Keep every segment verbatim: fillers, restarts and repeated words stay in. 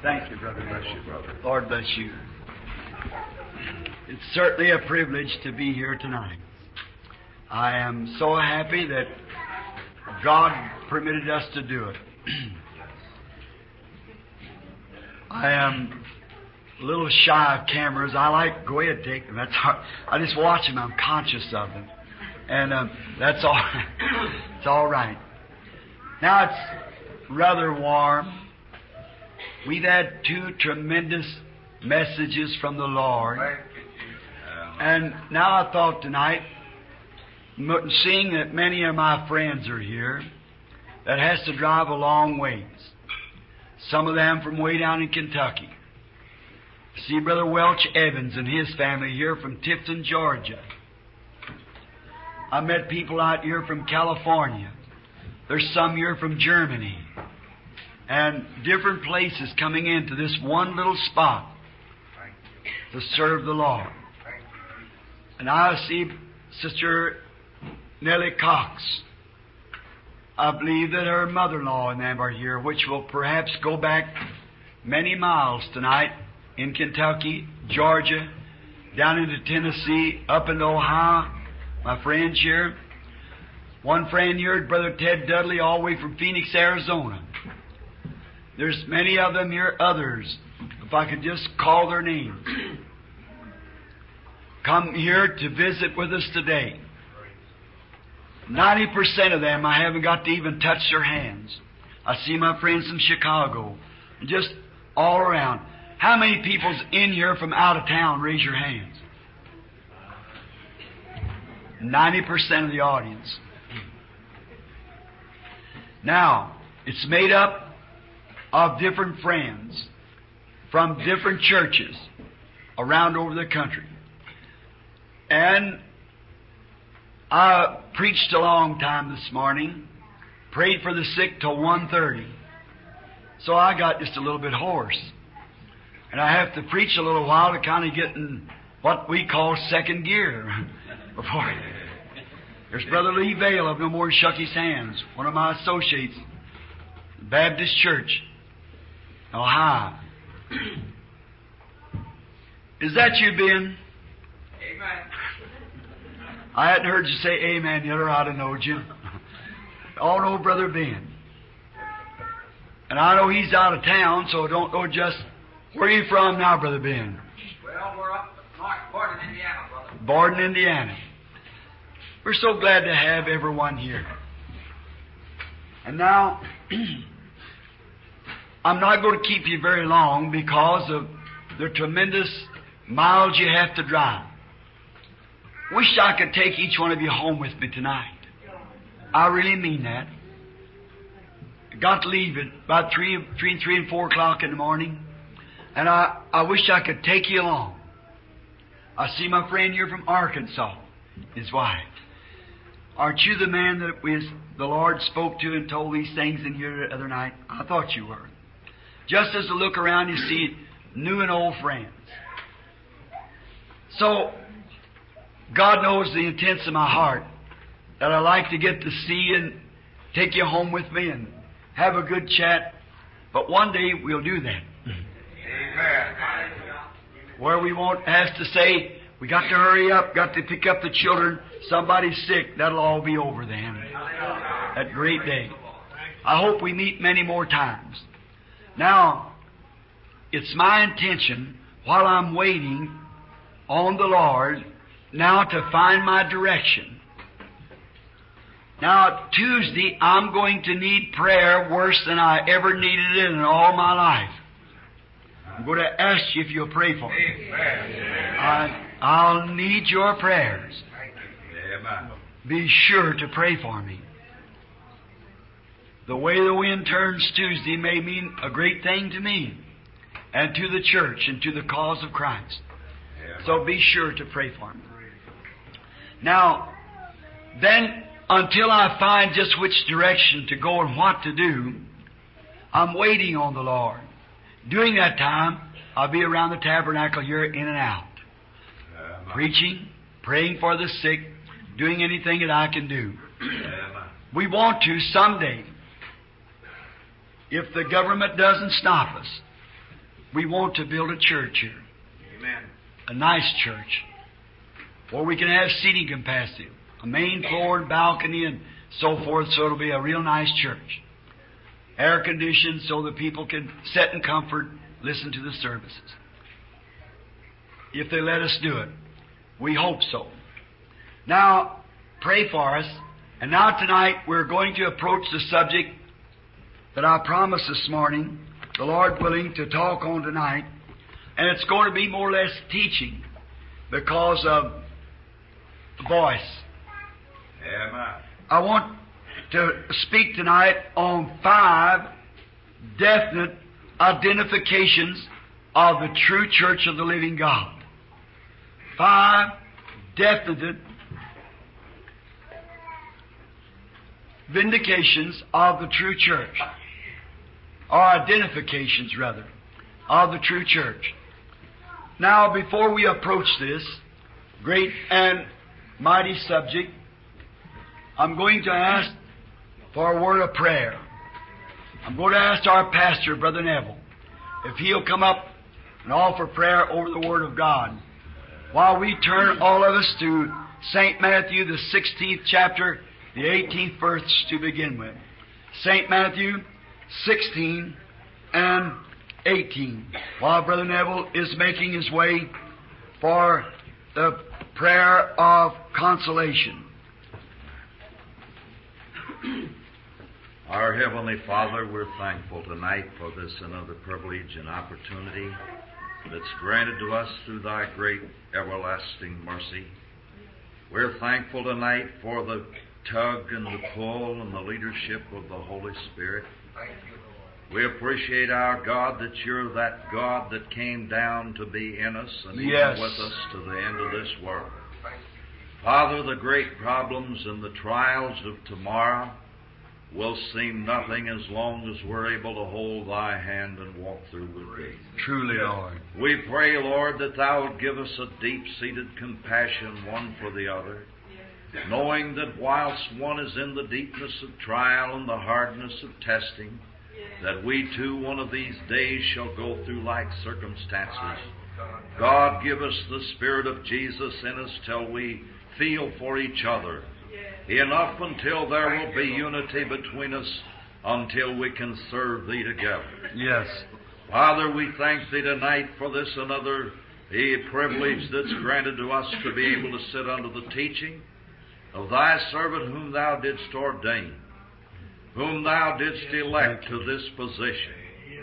Thank you, brother. Bless you, brother. Lord bless you. It's certainly a privilege to be here tonight. I am so happy that God permitted us to do it. I am a little shy of cameras. I like, go ahead, take them. That's all. I just watch them. I'm conscious of them. And um, that's all. It's all right. Now it's rather warm. We've had two tremendous messages from the Lord. And now I thought tonight, seeing that many of my friends are here, that has to drive a long ways. Some of them from way down in Kentucky. See Brother Welch Evans and his family here from Tifton, Georgia. I met people out here from California. There's some here from Germany. And different places coming into this one little spot to serve the Lord. And I see Sister Nellie Cox. I believe that her mother-in-law and them are here, which will perhaps go back many miles tonight in Kentucky, Georgia, down into Tennessee, up into Ohio. My friends here. One friend here, Brother Ted Dudley, all the way from Phoenix, Arizona. There's many of them here, others, if I could just call their names. Come here to visit with us today. ninety percent of them I haven't got to even touch their hands. I see my friends from Chicago, and just all around. How many people's in here from out of town? Raise your hands. ninety percent of the audience. Now, it's made up of different friends from different churches around over the country. And I preached a long time this morning, prayed for the sick till one thirty. So I got just a little bit hoarse. And I have to preach a little while to kind of get in what we call second gear. Before There's Brother Lee Vale of No More Than Shook His Hands, one of my associates, Baptist Church, Ohio. Is that you, Ben? Amen. I hadn't heard you say amen yet, or I'd have knowed you. All know Brother Ben. And I know he's out of town, so I don't know just... Where are you from now, Brother Ben? Well, we're up north, Borden, Indiana, brother. Borden, Indiana. We're so glad to have everyone here. And now... I'm not going to keep you very long because of the tremendous miles you have to drive. Wish I could take each one of you home with me tonight. I really mean that. I got to leave at about three, between three and four o'clock in the morning, and I, I wish I could take you along. I see my friend here from Arkansas, his wife. Aren't you the man that we, the Lord spoke to and told these things in here the other night? I thought you were. Just as you look around, you see new and old friends. So, God knows the intents of my heart that I like to get to see you and take you home with me and have a good chat. But one day we'll do that. Amen. Where we won't have to say, we got to hurry up, got to pick up the children, somebody's sick. That'll all be over then. That great day. I hope we meet many more times. Now, it's my intention, while I'm waiting on the Lord, now to find my direction. Now, Tuesday, I'm going to need prayer worse than I ever needed it in all my life. I'm going to ask you if you'll pray for me. I, I'll need your prayers. Be sure to pray for me. The way the wind turns Tuesday may mean a great thing to me and to the church and to the cause of Christ. So be sure to pray for me. Now, then, until I find just which direction to go and what to do, I'm waiting on the Lord. During that time, I'll be around the tabernacle here in and out, preaching, praying for the sick, doing anything that I can do. We want to someday, if the government doesn't stop us, we want to build a church here. Amen. A nice church. Where we can have seating capacity. A main floor and balcony and so forth, so it'll be a real nice church. Air conditioned so that people can sit in comfort, listen to the services. If they let us do it. We hope so. Now, pray for us. And now tonight we're going to approach the subject that I promised this morning, the Lord willing, to talk on tonight. And it's going to be more or less teaching because of voice. Amen. I want to speak tonight on five definite identifications of the true church of the living God. Five definite vindications of the true church, or identifications rather, of the true church. Now, before we approach this great and mighty subject, I'm going to ask for a word of prayer. I'm going to ask our pastor, Brother Neville, if he'll come up and offer prayer over the Word of God, while we turn all of us to Saint Matthew, the sixteenth chapter, the eighteenth verse to begin with. Saint Matthew sixteen and eighteen. While Brother Neville is making his way for the prayer of consolation. Our Heavenly Father, we're thankful tonight for this another privilege and opportunity that's granted to us through Thy great everlasting mercy. We're thankful tonight for the tug and the pull and the leadership of the Holy Spirit. We appreciate, our God, that You're that God that came down to be in us and Yes. even with us to the end of this world. Father, the great problems and the trials of tomorrow will seem nothing as long as we're able to hold Thy hand and walk through with Thee. Truly, Lord. We pray, Lord, that Thou would give us a deep-seated compassion one for the other, knowing that whilst one is in the deepness of trial and the hardness of testing, that we too one of these days shall go through like circumstances. God, give us the Spirit of Jesus in us till we feel for each other, enough until there will be unity between us, until we can serve Thee together. Yes. Father, we thank Thee tonight for this another a privilege that's granted to us to be able to sit under the teaching of Thy servant whom Thou didst ordain, whom Thou didst elect to this position,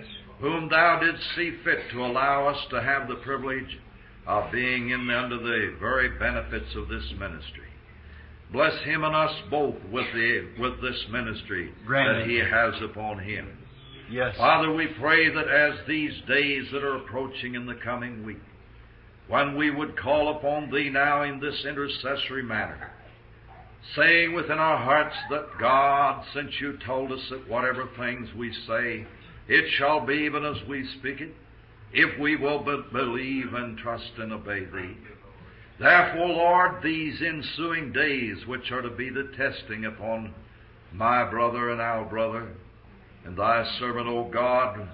whom Thou didst see fit to allow us to have the privilege of being in under the very benefits of this ministry. Bless him and us both with the with this ministry Granted. that he has upon him. Yes. Father, we pray that as these days that are approaching in the coming week, when we would call upon Thee now in this intercessory manner, saying within our hearts that God, since You told us that whatever things we say, it shall be even as we speak it, if we will but believe and trust and obey Thee. Therefore, Lord, these ensuing days, which are to be the testing upon my brother and our brother, and Thy servant, O God,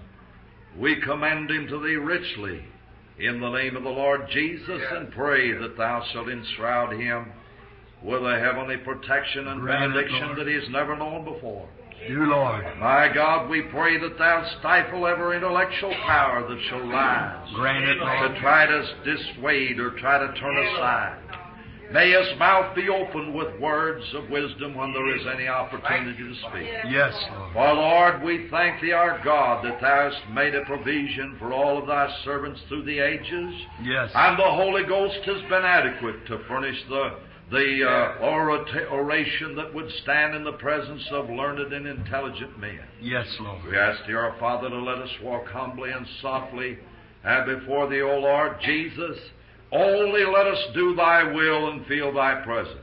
we commend him to Thee richly in the name of the Lord Jesus, and pray that Thou shalt enshroud him with a heavenly protection and Grant it, benediction Lord. that he has never known before. Do, Lord. My God, we pray that Thou stifle every intellectual power that shall rise Grant it, Lord. to try to dissuade or try to turn aside. May his mouth be opened with words of wisdom when there is any opportunity to speak. Yes, Lord. For, Lord, we thank Thee, our God, that Thou hast made a provision for all of Thy servants through the ages, Yes. and the Holy Ghost has been adequate to furnish the the uh, orata- oration that would stand in the presence of learned and intelligent men. Yes, Lord. We ask Thee, our Father, to let us walk humbly and softly and before Thee, O Lord Jesus. Only let us do Thy will and feel Thy presence.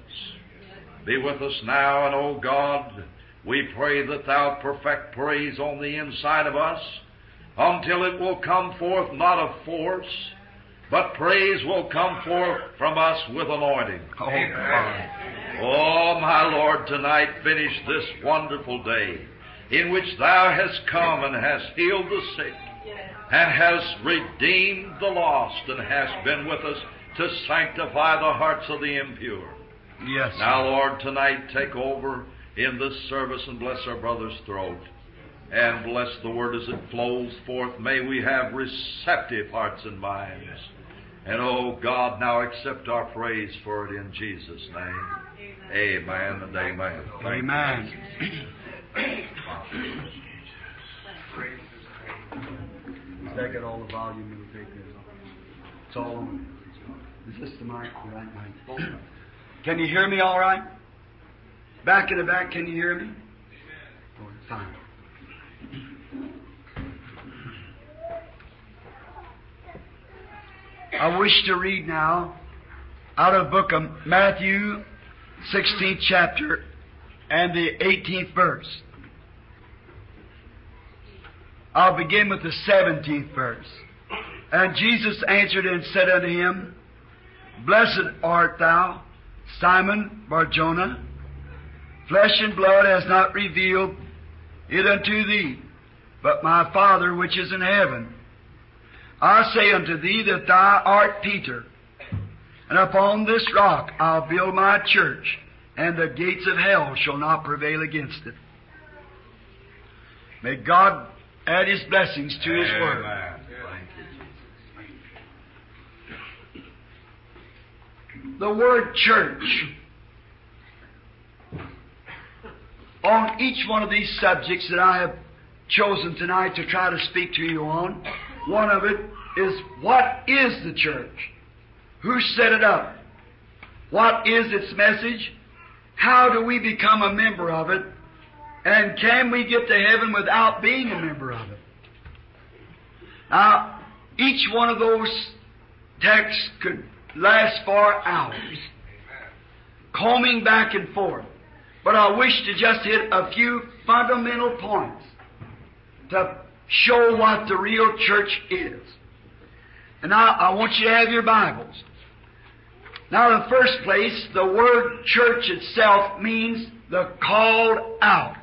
Be with us now, and, O God, we pray that Thou perfect praise on the inside of us until it will come forth not of force, but praise will come forth from us with anointing. Oh, God. Oh, my Lord, tonight finish this wonderful day in which Thou hast come and hast healed the sick, and has redeemed the lost and has been with us to sanctify the hearts of the impure. Yes. Now, Lord, tonight take over in this service and bless our brother's throat. And bless the word as it flows forth. May we have receptive hearts and minds. And, oh God, now accept our praise for it in Jesus' name. Amen and amen. Amen. Take it all the volume and take this. It's all on. Is this the mic? The right mic. Can you hear me all right? Back in the back, can you hear me? Oh, fine. I wish to read now out of the book of Matthew, sixteenth chapter, and the eighteenth verse. I'll begin with the seventeenth verse. And Jesus answered and said unto him, Blessed art thou, Simon Bar-Jonah. Flesh and blood has not revealed it unto thee, but my Father which is in heaven. I say unto thee that thou art Peter, and upon this rock I'll build my church, and the gates of hell shall not prevail against it. May God add His blessings to His word. Amen. The word church, on each one of these subjects that I have chosen tonight to try to speak to you on, one of it is, what is the church? Who set it up? What is its message? How do we become a member of it? And can we get to heaven without being a member of it? Now, each one of those texts could last for hours, combing back and forth. But I wish to just hit a few fundamental points to show what the real church is. And now I want you to have your Bibles. Now, in the first place, the word church itself means the called out.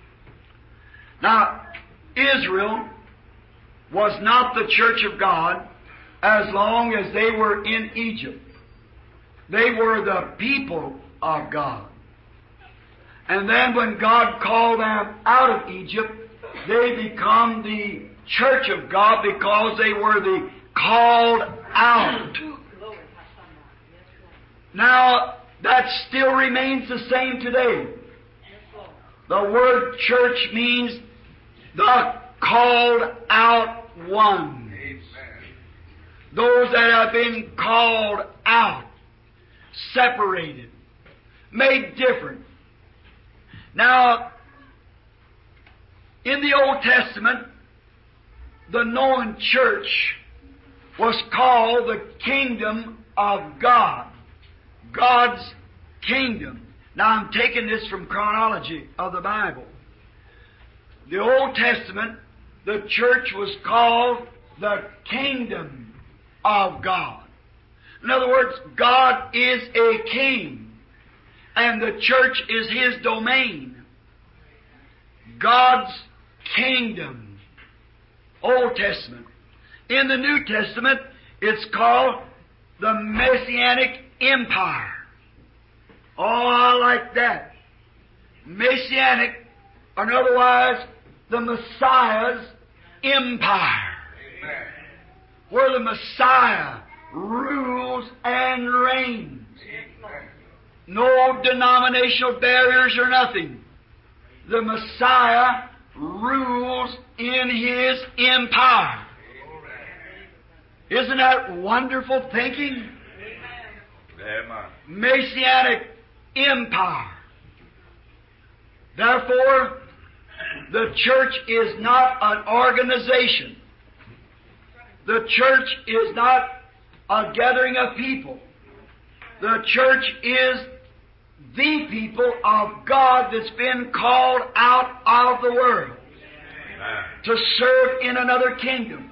Now, Israel was not the church of God as long as they were in Egypt. They were the people of God. And then when God called them out of Egypt, they become the church of God because they were the called out. Now, that still remains the same today. The word church means the called out one. Those that have been called out, separated, made different. Now, in the Old Testament, the known church was called the kingdom of God. God's kingdom. Now, I'm taking this from chronology of the Bible. The Old Testament, the church was called the kingdom of God. In other words, God is a king, and the church is His domain. God's kingdom. Old Testament. In the New Testament, it's called the Messianic Empire. Oh, I like that. Messianic, or otherwise, the Messiah's empire. Amen. Where the Messiah rules and reigns. Amen. No denominational barriers or nothing. The Messiah rules in His empire. Isn't that wonderful thinking? Amen. Messianic empire. Therefore, the church is not an organization. The church is not a gathering of people. The church is the people of God that's been called out of the world to serve in another kingdom.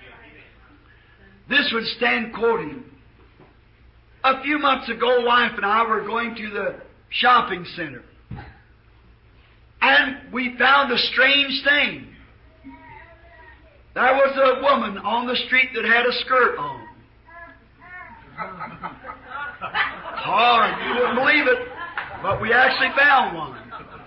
This would stand quoting. A few months ago, wife and I were going to the shopping center. And we found a strange thing. There was a woman on the street that had a skirt on. Hard, you wouldn't believe it, but we actually found one.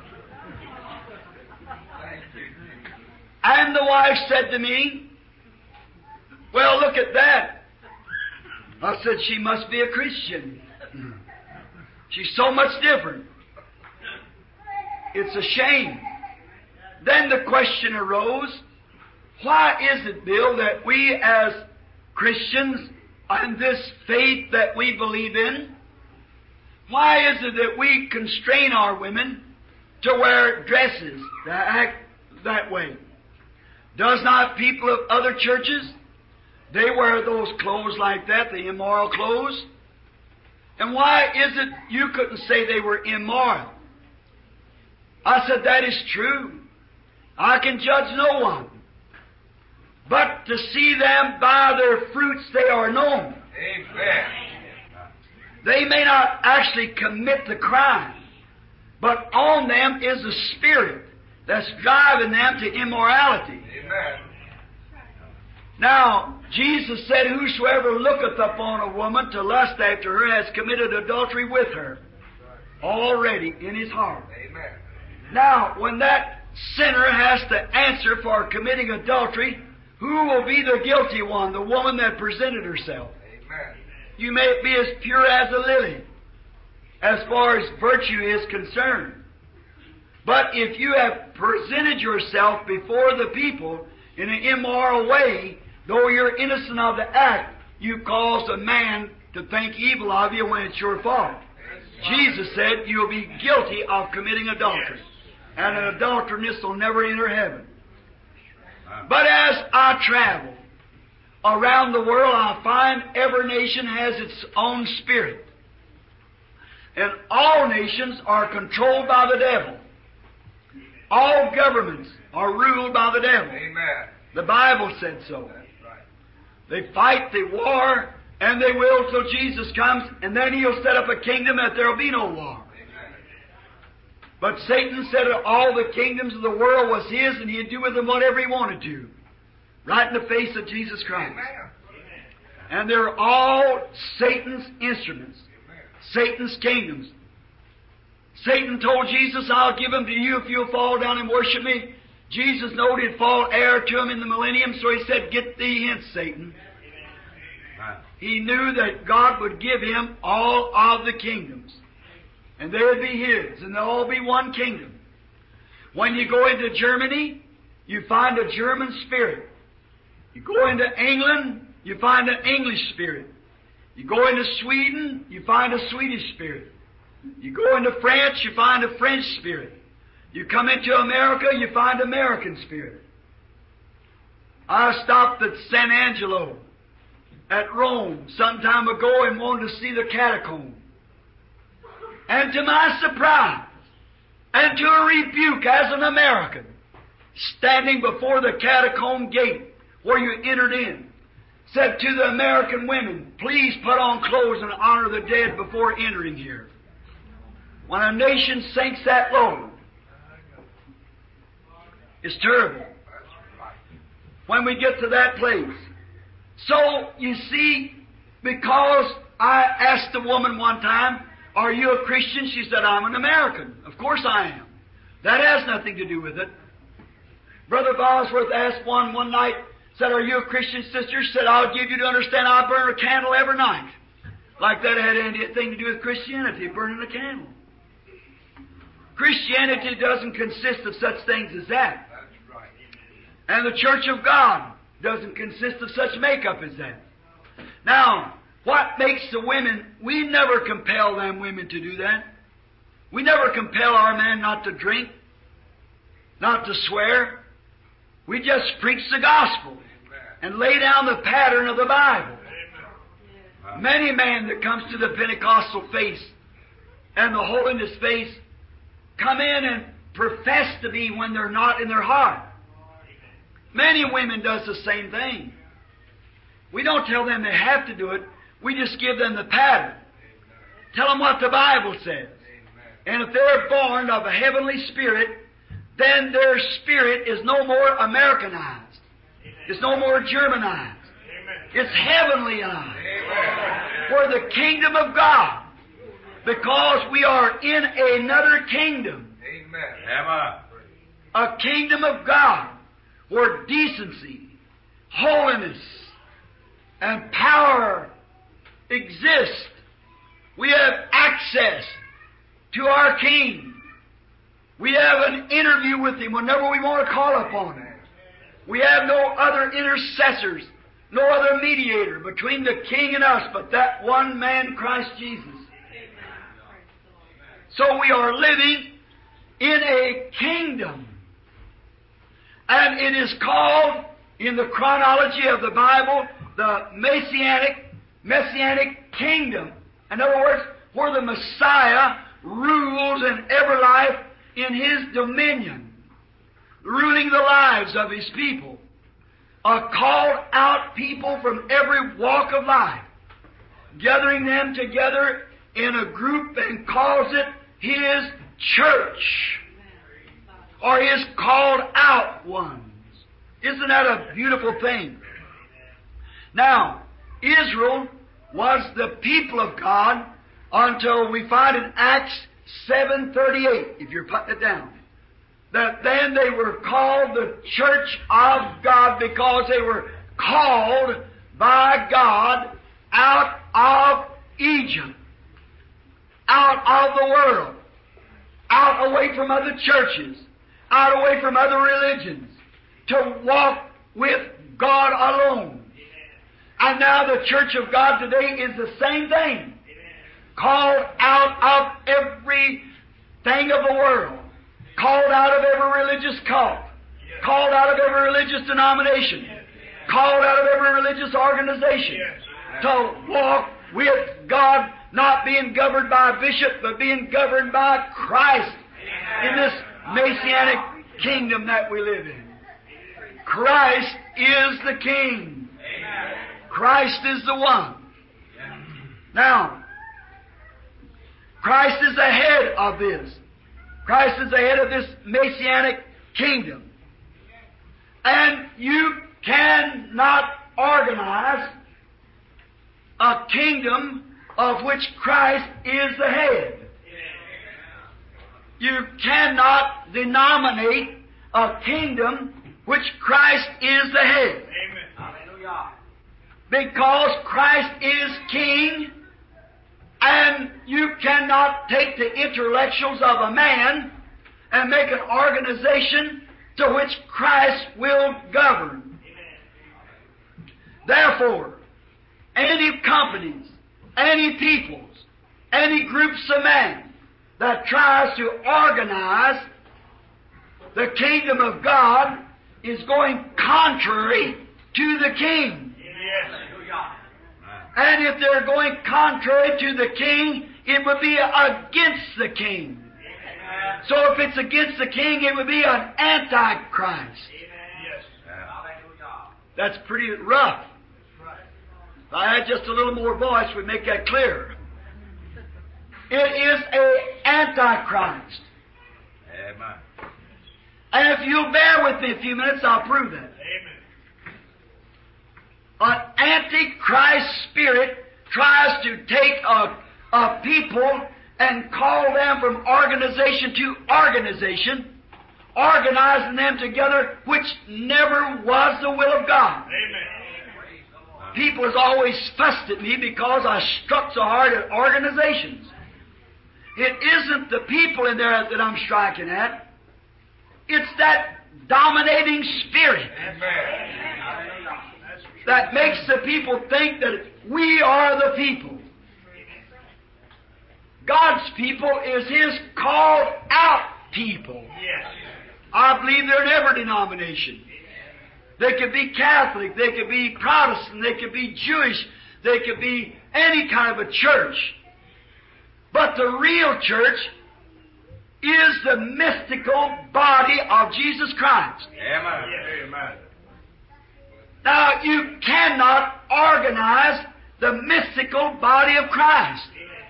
And the wife said to me, well, look at that. I said, she must be a Christian. She's so much different. It's a shame. Then the question arose, why is it, Bill, that we as Christians and this faith that we believe in, why is it that we constrain our women to wear dresses, to act that way? Does not people of other churches, they wear those clothes like that, the immoral clothes? And why is it you couldn't say they were immoral? I said, that is true. I can judge no one. But to see them by their fruits they are known. Amen. They may not actually commit the crime, but on them is a spirit that's driving them to immorality. Amen. Now, Jesus said, whosoever looketh upon a woman to lust after her has committed adultery with her already in his heart. Amen. Now, when that sinner has to answer for committing adultery, who will be the guilty one? The woman that presented herself. Amen. You may be as pure as a lily, as far as virtue is concerned. But if you have presented yourself before the people in an immoral way, though you're innocent of the act, you cause a man to think evil of you when it's your fault. Jesus said you'll be guilty of committing adultery. And an adulteress will never enter heaven. But as I travel around the world, I find every nation has its own spirit. And all nations are controlled by the devil. All governments are ruled by the devil. Amen. The Bible said so. That's right. They fight, they war, and they will till Jesus comes, and then He'll set up a kingdom that there'll be no war. But Satan said that all the kingdoms of the world was his, and he'd do with them whatever he wanted to. Right in the face of Jesus Christ. Amen. And they're all Satan's instruments. Amen. Satan's kingdoms. Satan told Jesus, I'll give them to you if you'll fall down and worship me. Jesus knew he'd fall heir to him in the millennium, so he said, get thee hence, Satan. Amen. He knew that God would give him all of the kingdoms. And they would be His, and they'll all be one kingdom. When you go into Germany, you find a German spirit. You go into England, you find an English spirit. You go into Sweden, you find a Swedish spirit. You go into France, you find a French spirit. You come into America, you find American spirit. I stopped at San Angelo at Rome some time ago and wanted to see the catacomb. And to my surprise, and to a rebuke as an American, standing before the catacomb gate where you entered in, said to the American women, please put on clothes and honor the dead before entering here. When a nation sinks that low, it's terrible. When we get to that place. So, you see, because I asked a woman one time, are you a Christian? She said, I'm an American. Of course I am. That has nothing to do with it. Brother Bosworth asked one one night, said, are you a Christian sister? She said, I'll give you to understand I burn a candle every night. Like that had anything to do with Christianity, burning a candle. Christianity doesn't consist of such things as that. That's right. And the Church of God doesn't consist of such makeup as that. Now, what makes the women, we never compel them women to do that. We never compel our men not to drink, not to swear. We just preach the gospel and lay down the pattern of the Bible. Many men that comes to the Pentecostal faith and the holiness faith come in and profess to be when they're not in their heart. Many women does the same thing. We don't tell them they have to do it. We just give them the pattern. Tell them what the Bible says. And if they're born of a heavenly spirit, then their spirit is no more Americanized. It's no more Germanized. It's heavenlyized. For the kingdom of God. Because we are in another kingdom. Amen. A kingdom of God where decency, holiness, and power exist. We have access to our King. We have an interview with Him whenever we want to call upon Him. We have no other intercessors, no other mediator between the King and us but that one man, Christ Jesus. So we are living in a kingdom. And it is called, in the chronology of the Bible, the Messianic, Messianic kingdom. In other words, where the Messiah rules in every life in His dominion, ruling the lives of His people. A called out people from every walk of life, gathering them together in a group and calls it His church, or His called out ones. Isn't that a beautiful thing? Now, Israel was the people of God until we find in Acts seven thirty-eight, if you're putting it down, that then they were called the church of God because they were called by God out of Egypt, out of the world, out away from other churches, out away from other religions, to walk with God alone. And now the church of God today is the same thing. Called out of every thing of the world. Called out of every religious cult. Called out of every religious denomination. Called out of every religious organization. To walk with God, not being governed by a bishop, but being governed by Christ in this Messianic kingdom that we live in. Christ is the King. Christ is the one. Now, Christ is the head of this. Christ is the head of this Messianic kingdom. And you cannot organize a kingdom of which Christ is the head. You cannot denominate a kingdom which Christ is the head. Because Christ is King, and you cannot take the intellectuals of a man and make an organization to which Christ will govern. Therefore, any companies, any peoples, any groups of men that tries to organize the kingdom of God is going contrary to the King. And if they're going contrary to the King, it would be against the King. So if it's against the King, it would be an antichrist. That's pretty rough. If I had just a little more voice, we'd make that clearer. It is an antichrist. Amen. And if you'll bear with me a few minutes, I'll prove that. An antichrist spirit tries to take a, a people and call them from organization to organization, organizing them together, which never was the will of God. Amen. People has always fussed at me because I struck so hard at organizations. It isn't the people in there that I'm striking at. It's that dominating spirit. Amen. That makes the people think that we are the people. God's people is His called out people. I believe they're in every denomination. They could be Catholic, they could be Protestant, they could be Jewish, they could be any kind of a church. But the real church is the mystical body of Jesus Christ. Amen. Amen. Now, you cannot organize the mystical body of Christ.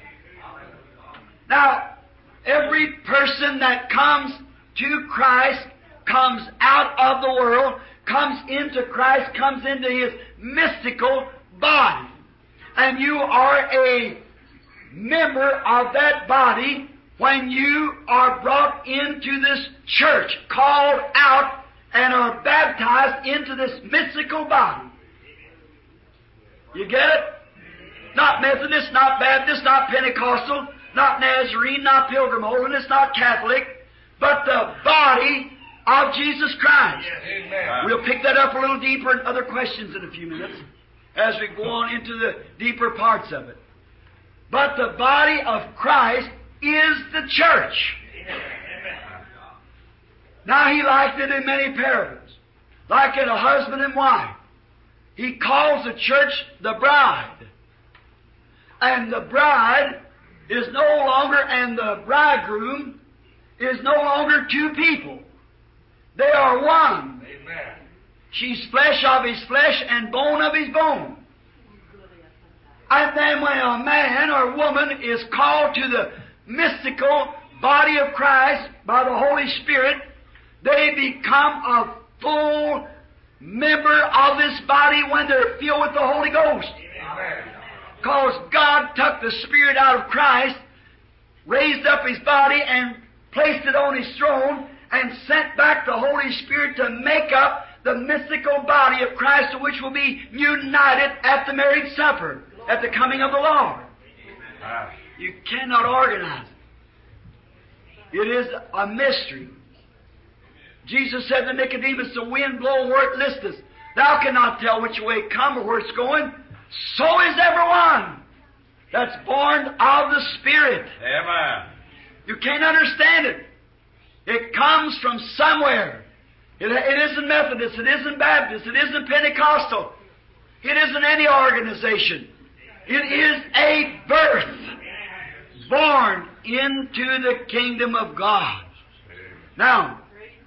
Now, every person that comes to Christ comes out of the world, comes into Christ, comes into His mystical body. And you are a member of that body when you are brought into this church, called out, and are baptized into this mystical body. You get it? Not Methodist, not Baptist, not Pentecostal, not Nazarene, not Pilgrim Holiness, not Catholic, but the body of Jesus Christ. Amen. We'll pick that up a little deeper in other questions in a few minutes as we go on into the deeper parts of it. But the body of Christ is the church. Now, He likened it in many parables, like in a husband and wife. He calls the church the bride. And the bride is no longer, and the bridegroom is no longer two people. They are one. Amen. She's flesh of His flesh and bone of His bone. And then when a man or woman is called to the mystical body of Christ by the Holy Spirit, they become a full member of this body when they're filled with the Holy Ghost. Amen. Because God took the Spirit out of Christ, raised up His body, and placed it on His throne, and sent back the Holy Spirit to make up the mystical body of Christ, to which will be united at the marriage supper, at the coming of the Lord. Ah. You cannot organize it. It is a mystery. Jesus said to Nicodemus, the wind blow where it listeth. Thou cannot tell which way it come or where it's going. So is everyone that's born of the Spirit. Amen. You can't understand it. It comes from somewhere. It, it isn't Methodist, it isn't Baptist, it isn't Pentecostal. It isn't any organization. It is a birth born into the kingdom of God. Now,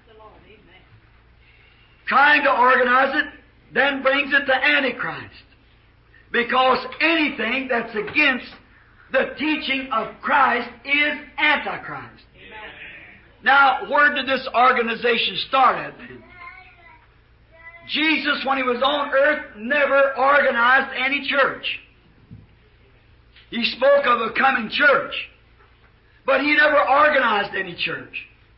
trying to organize it then brings it to Antichrist. Because anything that's against the teaching of Christ is Antichrist. Now, where did this organization start at then? Jesus, when He was on earth, never organized any church. He spoke of a coming church, but He never organized any church.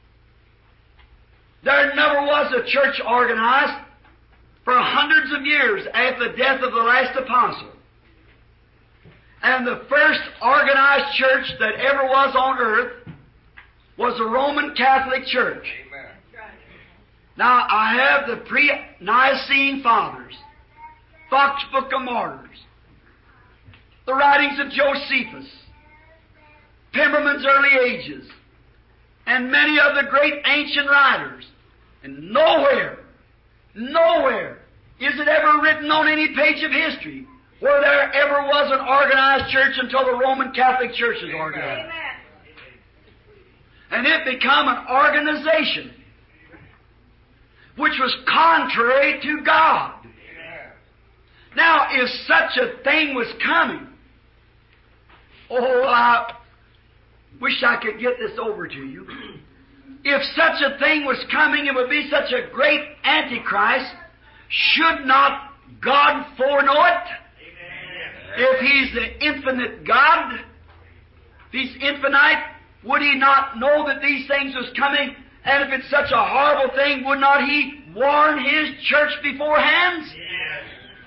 There never was a church organized for hundreds of years after the death of the last apostle. And the first organized church that ever was on earth was the Roman Catholic Church. Amen. Now, I have the pre-Nicene Fathers, Fox Book of Martyrs, the writings of Josephus, Pemberman's Early Ages, and many of the great ancient writers. And nowhere, nowhere is it ever written on any page of history where there ever was an organized church until the Roman Catholic Church is organized. Amen. And it became an organization which was contrary to God. Amen. Now, if such a thing was coming, oh, I wish I could get this over to you. If such a thing was coming, it would be such a great Antichrist. Should not God foreknow it? Amen. If He's the infinite God, if He's infinite, would He not know that these things was coming? And if it's such a horrible thing, would not He warn His church beforehand? Yes.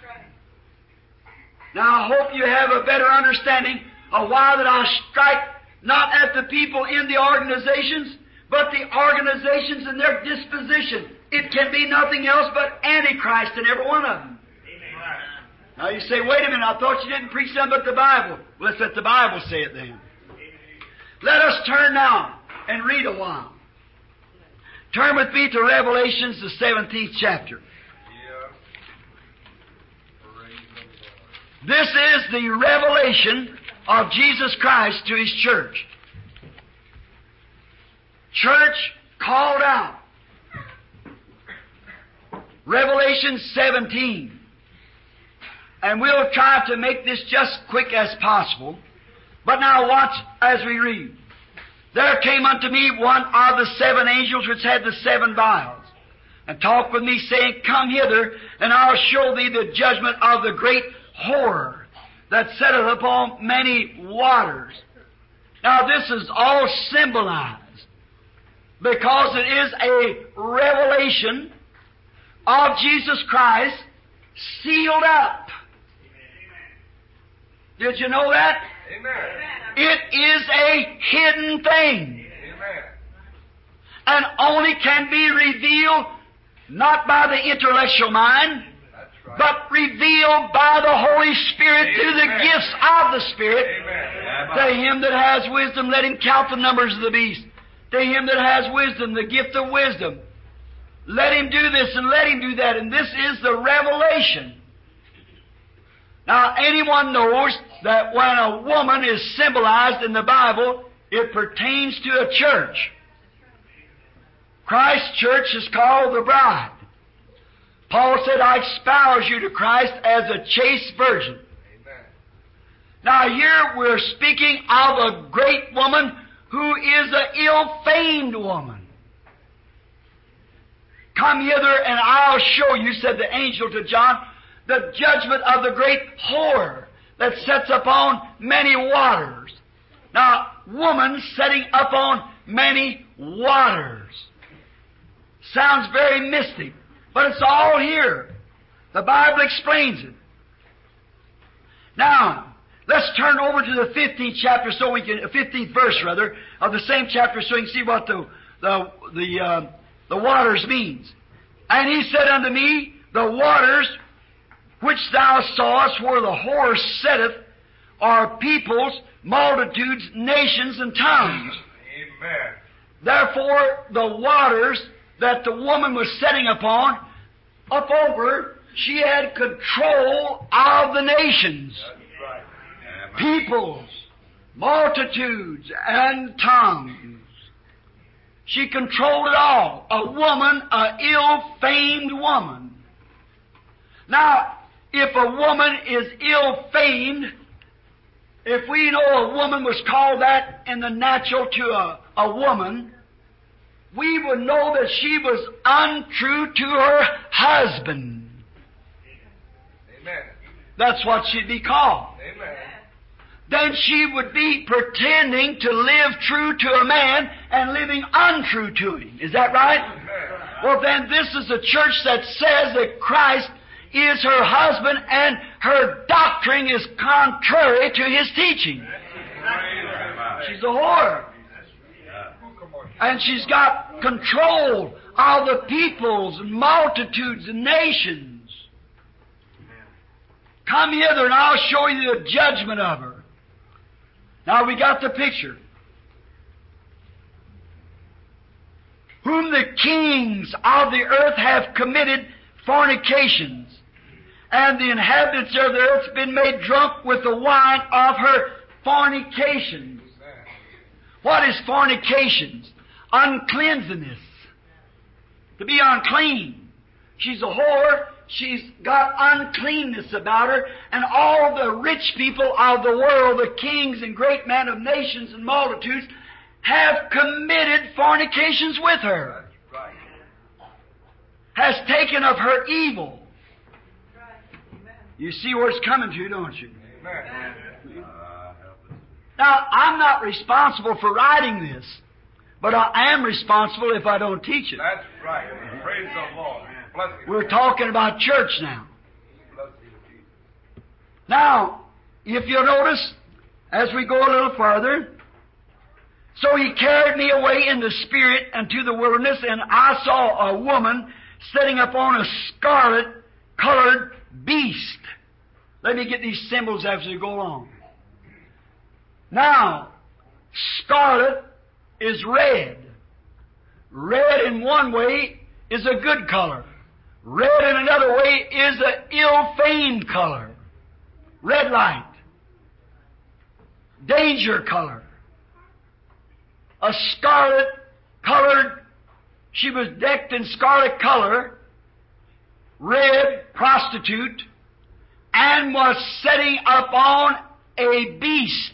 Now, I hope you have a better understanding of why that I strike not at the people in the organizations, but the organizations and their disposition. It can be nothing else but Antichrist in every one of them. Amen. Now you say, wait a minute, I thought you didn't preach something but the Bible. Well, let's let the Bible say it then. Let us turn now and read a while. Turn with me to Revelations, the seventeenth chapter. This is the revelation of Jesus Christ to His church. Church called out. Revelation seventeen. And we'll try to make this just quick as possible. But now watch as we read. There came unto me one of the seven angels which had the seven vials, and talked with me, saying, Come hither, and I'll show thee the judgment of the great whore that setteth upon many waters. Now this is all symbolized, because it is a revelation of Jesus Christ sealed up. Did you know that? Amen. It is a hidden thing, Amen. and only can be revealed not by the intellectual mind, That's right. but revealed by the Holy Spirit through the Amen. gifts of the Spirit. Amen. To him that has wisdom, let him count the numbers of the beast. To him that has wisdom, the gift of wisdom. Let him do this and let him do that. And this is the revelation. Now, anyone knows that when a woman is symbolized in the Bible, it pertains to a church. Christ's church is called the bride. Paul said, I espouse you to Christ as a chaste virgin. Amen. Now here we're speaking of a great woman who is an ill-famed woman. Come hither and I'll show you, said the angel to John, the judgment of the great whore that sets upon many waters. Now, woman setting upon many waters. Sounds very mystic, but it's all here. The Bible explains it. Now, let's turn over to the fifteenth chapter, so we can, fifteenth verse rather, of the same chapter, so we can see what the the the uh, the waters means. And he said unto me, the waters which thou sawest where the whore sitteth are peoples, multitudes, nations, and tongues. Amen. Therefore, the waters that the woman was sitting upon, up over, she had control of the nations, That's right. peoples, multitudes, and tongues. She controlled it all. A woman, an ill-famed woman. Now, if a woman is ill-famed, if we know a woman was called that in the natural to a, a woman, we would know that she was untrue to her husband. Amen. That's what she'd be called. Amen. Then she would be pretending to live true to a man and living untrue to him. Is that right? Amen. Well, then this is a church that says that Christ is her husband and her doctrine is contrary to his teaching. She's a whore. And she's got control of the peoples and multitudes and nations. Come hither and I'll show you the judgment of her. Now we got the picture. Whom the kings of the earth have committed fornications, and the inhabitants of the earth have been made drunk with the wine of her fornications. What is fornications? Uncleanliness. To be unclean. She's a whore. She's got uncleanness about her. And all the rich people of the world, the kings and great men of nations and multitudes, have committed fornications with her. That's right. Has taken of her evil. You see where it's coming to, don't you? Amen. Now, I'm not responsible for writing this, but I am responsible if I don't teach it. That's right. Praise the Lord. Bless you. We're talking about church now. Bless you, Jesus. Now, if you'll notice, as we go a little farther, so he carried me away in the spirit unto the wilderness, and I saw a woman sitting upon a scarlet-colored beast. Let me get these symbols as we go along. Now, scarlet is red. Red in one way is a good color. Red in another way is an ill-famed color. Red light. Danger color. A scarlet-colored, she was decked in scarlet color, red, prostitute, and was setting upon a beast.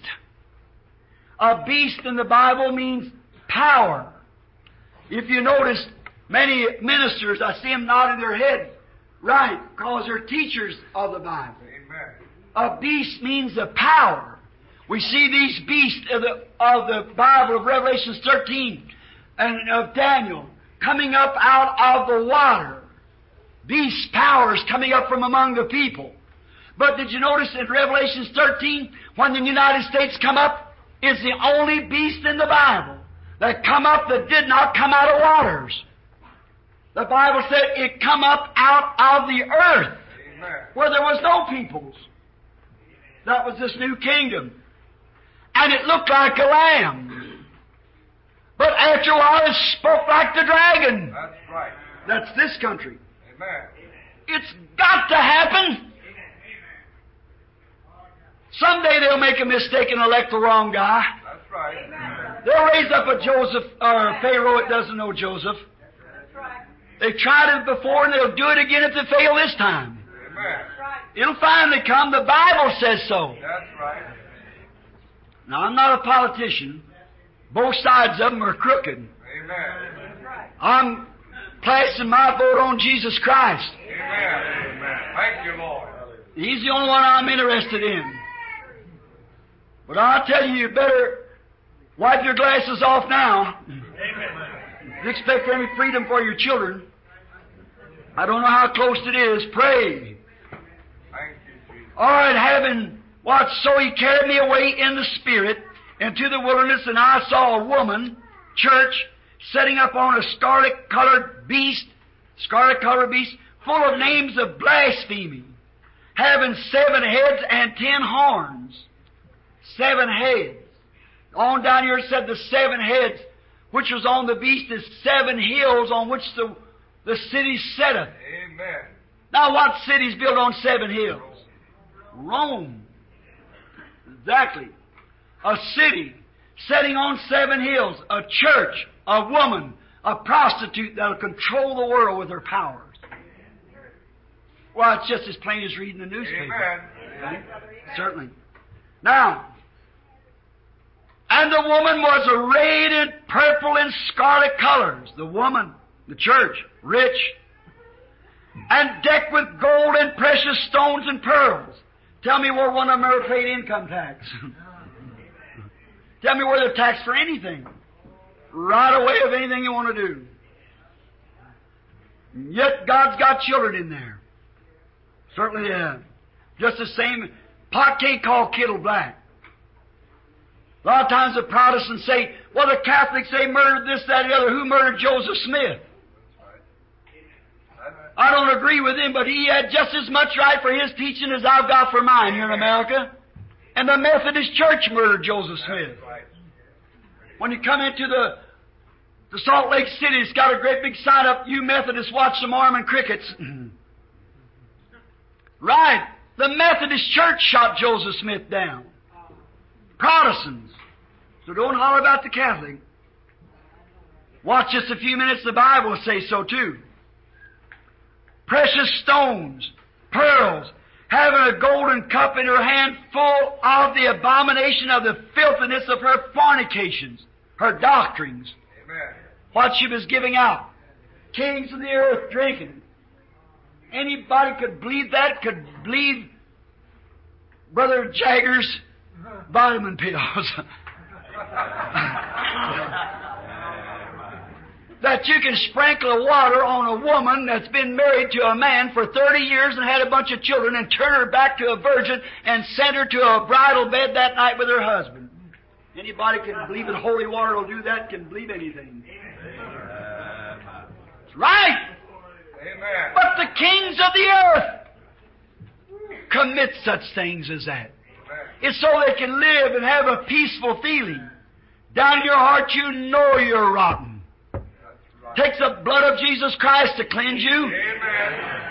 A beast in the Bible means power. If you notice, Many ministers, I see them nodding their head. Right, because they're teachers of the Bible. Amen. A beast means a power. We see these beasts of the, of the Bible of Revelation thirteen and of Daniel coming up out of the water. Beast powers coming up from among the people. But did you notice in Revelation thirteen, when the United States come up, is the only beast in the Bible that come up that did not come out of waters. The Bible said it come up out of the earth, Amen. where there was no peoples. That was this new kingdom. And it looked like a lamb. But after a while it spoke like the dragon. That's right. That's this country. Amen. It's got to happen. Someday they'll make a mistake and elect the wrong guy. That's right. They'll raise up a Joseph or a Pharaoh that doesn't know Joseph. They've tried it before and they'll do it again if they fail this time. Amen. It'll finally come. The Bible says so. That's right. Now, I'm not a politician. Both sides of them are crooked. Amen. I'm placing my vote on Jesus Christ. Amen. Amen. Thank you, Lord. He's the only one I'm interested in. But I'll tell you, you better wipe your glasses off now. Amen. If you expect any freedom for your children, I don't know how close it is. Pray. Thank you, Jesus. All right, having watched, so he carried me away in the Spirit into the wilderness, and I saw a woman, church, setting up on a scarlet-colored beast, scarlet-colored beast, full of names of blasphemy, having seven heads and ten horns. Seven heads. On down here it said the seven heads, which was on the beast, is seven hills on which the, the city setteth. Amen. Now what city's built on seven hills? Rome. Exactly. A city setting on seven hills. A church, a woman, a prostitute that'll control the world with her powers. Well, it's just as plain as reading the newspaper. Amen. Certainly. Now, and the woman was arrayed in purple and scarlet colors. The woman, the church, rich, and decked with gold and precious stones and pearls. Tell me where one of them ever paid income tax. Tell me where they're taxed for anything. Right away of anything you want to do. And yet God's got children in there. Certainly they have. Just the same. Pot can't call kettle black. A lot of times the Protestants say, well, the Catholics, they murdered this, that, and the other. Who murdered Joseph Smith? I don't agree with him, but he had just as much right for his teaching as I've got for mine here in America. And the Methodist Church murdered Joseph Smith. When you come into the, the Salt Lake City, it's got a great big sign up, you Methodists watch the Mormon crickets. Right. The Methodist Church shot Joseph Smith down. Protestants. So don't holler about the Catholic. Watch just a few minutes, the Bible will say so too. Precious stones, pearls, having a golden cup in her hand full of the abomination of the filthiness of her fornications, her doctrines. Amen. What she was giving out. Kings of the earth drinking. Anybody could believe that, could believe Brother Jagger's vitamin pills. That you can sprinkle water on a woman that's been married to a man for thirty years and had a bunch of children and turn her back to a virgin and send her to a bridal bed that night with her husband. Anybody can believe that holy water will do that, can believe anything. It's right. Amen. But the kings of the earth commit such things as that. It's so they can live and have a peaceful feeling. Down in your heart you know you're rotten. Takes the blood of Jesus Christ to cleanse you. Amen.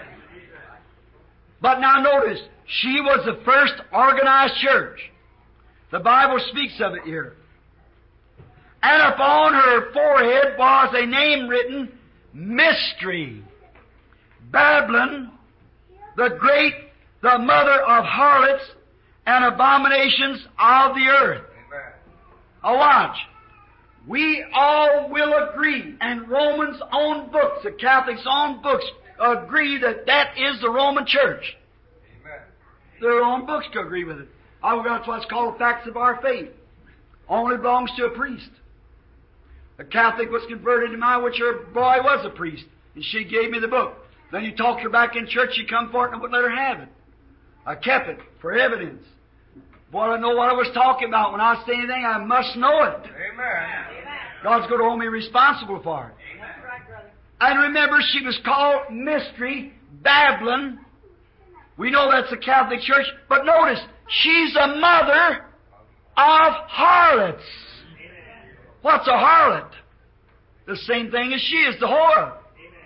But now notice, she was the first organized church. The Bible speaks of it here. And upon her forehead was a name written, Mystery. Babylon, the great, the mother of harlots and abominations of the earth. Amen. Now watch. we all will agree, and Romans' own books, the Catholics' own books, agree that that is the Roman Church. Amen. Their own books to agree with it. I've got what's called facts of our faith. Only belongs to a priest. A Catholic was converted to mine, which her boy was a priest, and she gave me the book. Then you talked her back in church, she come for it, and I wouldn't let her have it. I kept it for evidence. Boy, I know what I was talking about. When I say anything, I must know it. Amen. God's going to hold me responsible for it. And remember, she was called Mystery Babylon. We know that's the Catholic Church, but notice, she's a mother of harlots. What's a harlot? The same thing as she is, the whore.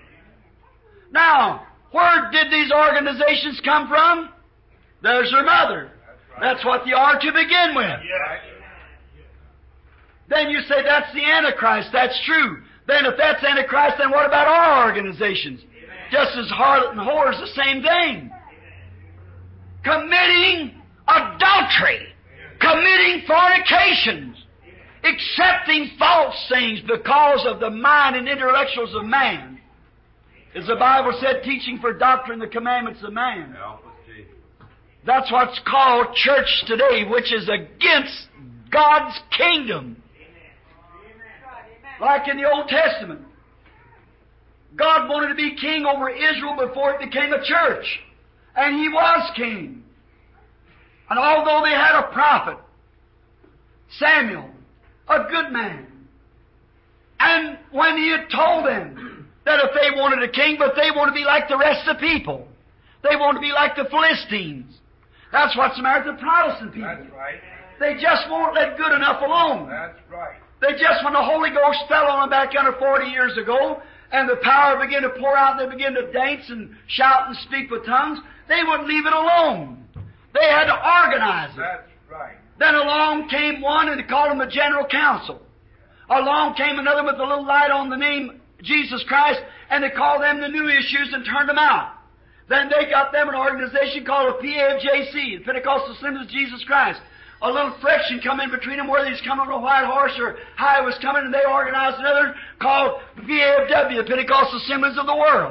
Now, where did these organizations come from? There's her mother. That's what they are to begin with. Then you say that's the Antichrist. That's true. Then if that's Antichrist, then what about our organizations? Just as harlot and whore is the same thing. Committing adultery, committing fornications, accepting false things because of the mind and intellectuals of man. As the Bible said, teaching for doctrine the commandments of man. That's what's called church today, which is against God's kingdom. Like in the Old Testament. God wanted to be king over Israel before it became a church. And He was king. And although they had a prophet, Samuel, a good man, and when he had told them that if they wanted a king, but they want to be like the rest of the people. They want to be like the Philistines. That's what's the matter with the Protestant people. That's right. They just won't let good enough alone. That's right. They just, when the Holy Ghost fell on them back under forty years ago, and the power began to pour out, and they began to dance and shout and speak with tongues, they wouldn't leave it alone. They had to organize it. That's right. Then along came one, and they called him a general council. Along came another with a little light on the name Jesus Christ, and they called them the new issues and turned them out. Then they got them an organization called a P A F J C, the Pentecostal Assemblies of Jesus Christ. A little friction come in between them, whether he's coming on a white horse or how he was coming, and they organized another called the P A F W, the Pentecostal Assemblies of the World.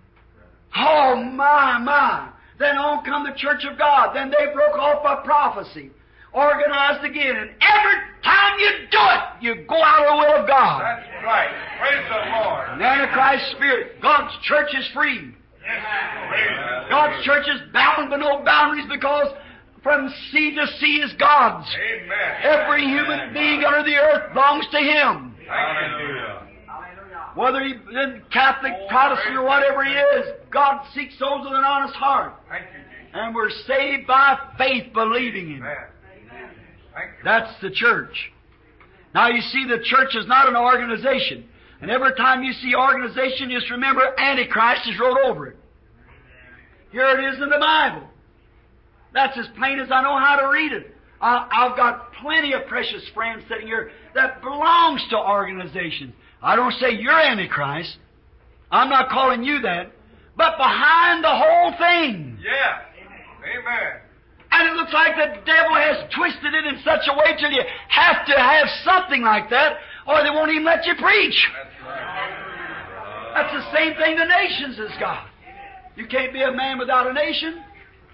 Oh, my, my. Then on come the Church of God. Then they broke off by prophecy, organized again, and every time you do it, you go out of the will of God. That's right. Praise the Lord. The Antichrist spirit. God's church is free. Yes. God's church is bound by no boundaries, because from sea to sea is God's. Amen. Every human being under the earth belongs to Him. Hallelujah. Whether he's Catholic, Protestant, or whatever he is, God seeks those with an honest heart. Thank you, Jesus. And we're saved by faith, believing Him. Amen. Thank you. That's the church. Now you see, the church is not an organization. And every time you see organization, just remember Antichrist is wrote over it. Here it is in the Bible. That's as plain as I know how to read it. I, I've got plenty of precious friends sitting here that belongs to organizations. I don't say you're Antichrist. I'm not calling you that. But behind the whole thing. Yes. Amen. And it looks like the devil has twisted it in such a way till you have to have something like that, or they won't even let you preach. That's right. That's the same thing the nations has got. You can't be a man without a nation.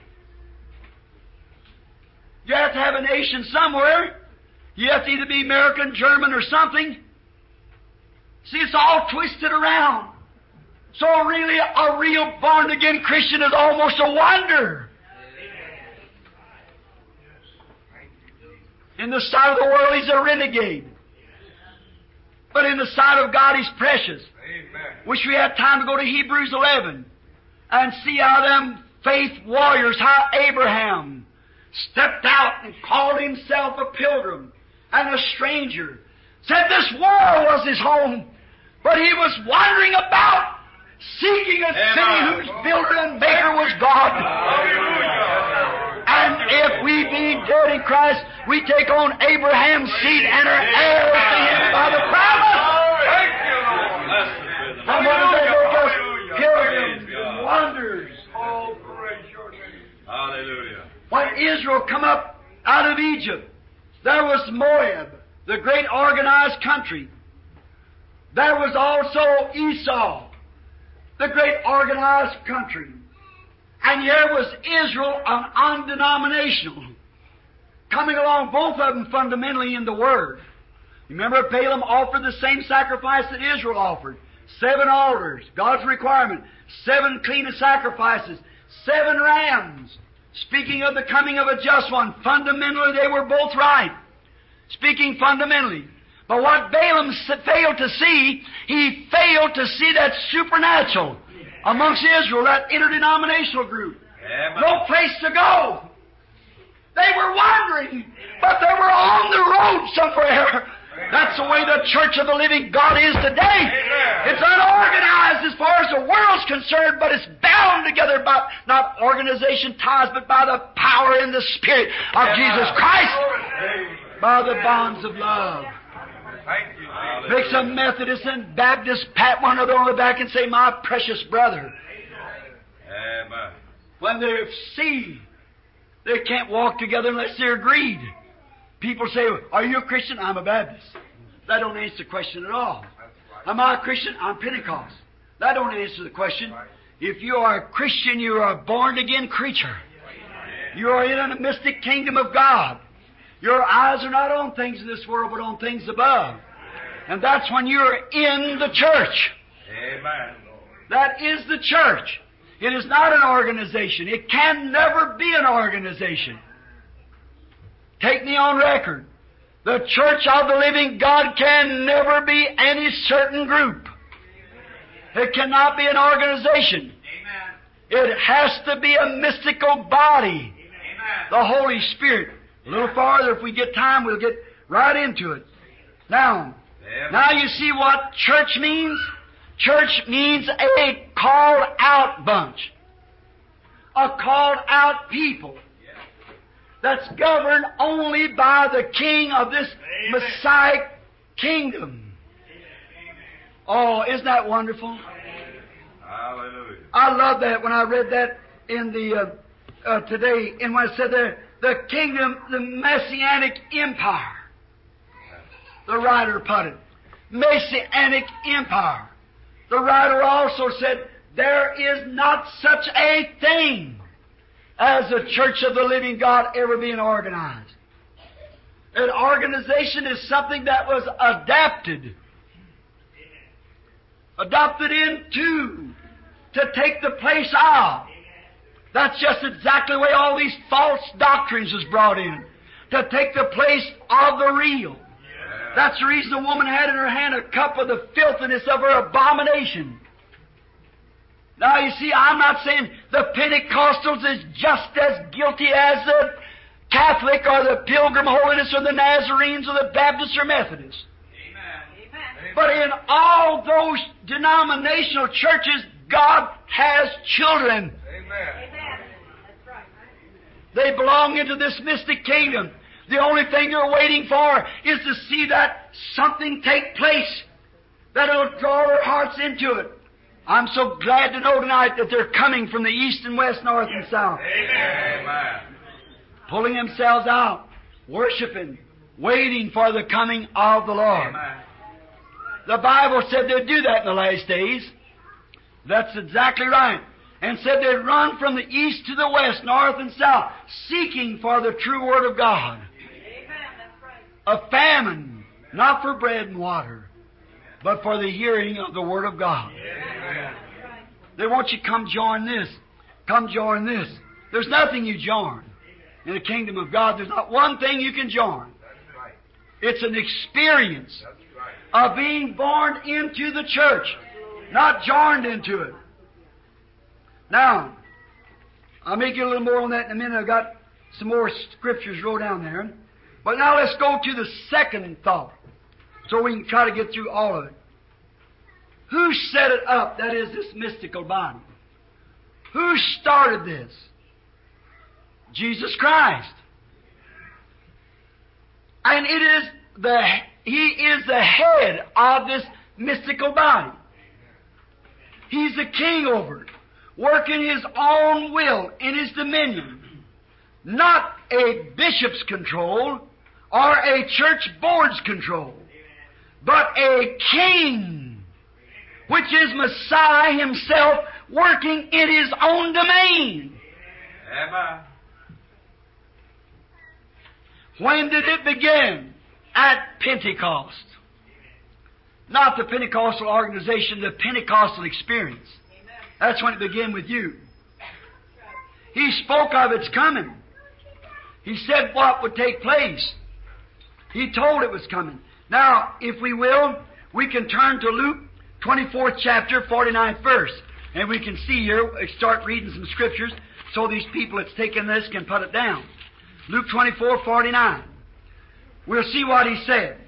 You have to have a nation somewhere. You have to either be American, German, or something. See, it's all twisted around. So really, a real born-again Christian is almost a wonder. In the sight of the world, he's a renegade. But in the sight of God, he's precious. Amen. Wish we had time to go to Hebrews eleven and see how them faith warriors, how Abraham stepped out and called himself a pilgrim and a stranger. Said this world was his home, but he was wandering about, seeking a city whose builder and maker was God. And if we be dead in Christ, we take on Abraham's seed and are heirs to him by the promise. Thank you, Lord. And what they make us pilgrims and wonders. Oh, praise your name. Hallelujah. When Israel come up out of Egypt, there was Moab, the great organized country. There was also Esau, the great organized country. And here was Israel, an undenominational, coming along, both of them fundamentally in the Word. Remember, Balaam offered the same sacrifice that Israel offered. Seven altars, God's requirement. Seven clean sacrifices. Seven rams. Speaking of the coming of a just one, fundamentally they were both right. Speaking fundamentally. But what Balaam failed to see, he failed to see that supernatural amongst Israel, that interdenominational group. Amen. No place to go. They were wandering, but they were on the road somewhere. That's the way the Church of the Living God is today. Amen. It's unorganized as far as the world's concerned, but it's bound together by not organization ties, but by the power and the Spirit of Jesus Christ, by the bonds of love. Thank you. Makes a Methodist and Baptist pat one another on the back and say, "My precious brother." Amen. When they see they can't walk together unless they're agreed. People say, "Are you a Christian?" "I'm a Baptist." That don't answer the question at all. "Am I a Christian?" "I'm Pentecost." That don't answer the question. If you are a Christian, you are a born-again creature. You are in a mystic kingdom of God. Your eyes are not on things of this world, but on things above. And that's when you're in the church. Amen. That is the church. It is not an organization. It can never be an organization. Take me on record. The Church of the Living God can never be any certain group. It cannot be an organization. It has to be a mystical body. The Holy Spirit. A little farther, if we get time, we'll get right into it. Now, now you see what church means? Church means a called out bunch. A called out people. That's governed only by the King of this Messiah kingdom. Oh, isn't that wonderful? Hallelujah. I love that when I read that in the uh, uh, today, and when I said there, the kingdom, the Messianic empire. The writer put it. Messianic empire. The writer also said, there is not such a thing as the Church of the Living God ever being organized. An organization is something that was adapted, adopted into, to take the place of. That's just exactly the way all these false doctrines was brought in, to take the place of the real. That's the reason the woman had in her hand a cup of the filthiness of her abomination. Now, you see, I'm not saying the Pentecostals is just as guilty as the Catholic or the Pilgrim Holiness or the Nazarenes or the Baptists or Methodists. Amen. But in all those denominational churches, God has children. Amen. They belong into this mystic kingdom. The only thing they're waiting for is to see that something take place that'll draw their hearts into it. I'm so glad to know tonight that they're coming from the east and west, north and south. Amen. Pulling themselves out, worshiping, waiting for the coming of the Lord. Amen. The Bible said they'd do that in the last days. That's exactly right. And said they'd run from the east to the west, north and south, seeking for the true Word of God. A famine, not for bread and water, but for the hearing of the Word of God. Amen. They want you to come join this. Come join this. There's nothing you join. In the kingdom of God, there's not one thing you can join. It's an experience of being born into the church, not joined into it. Now, I'll make you a little more on that in a minute. I've got some more scriptures wrote down there. But now let's go to the second thought, so we can try to get through all of it. Who set it up? That is, this mystical body. Who started this? Jesus Christ. And it is the He is the head of this mystical body. He's the king over it, working His own will in His dominion. Not a bishop's control or a church board's control, but a king, which is Messiah Himself working in His own domain. Amen. When did it begin? At Pentecost. Not the Pentecostal organization, the Pentecostal experience. That's when it began with you. He spoke of its coming. He said what would take place. He told it was coming. Now, if we will, we can turn to Luke twenty-fourth chapter, forty-ninth verse. And we can see here, start reading some scriptures so these people that's taken this can put it down. Luke twenty-four, forty-nine. We'll see what He said.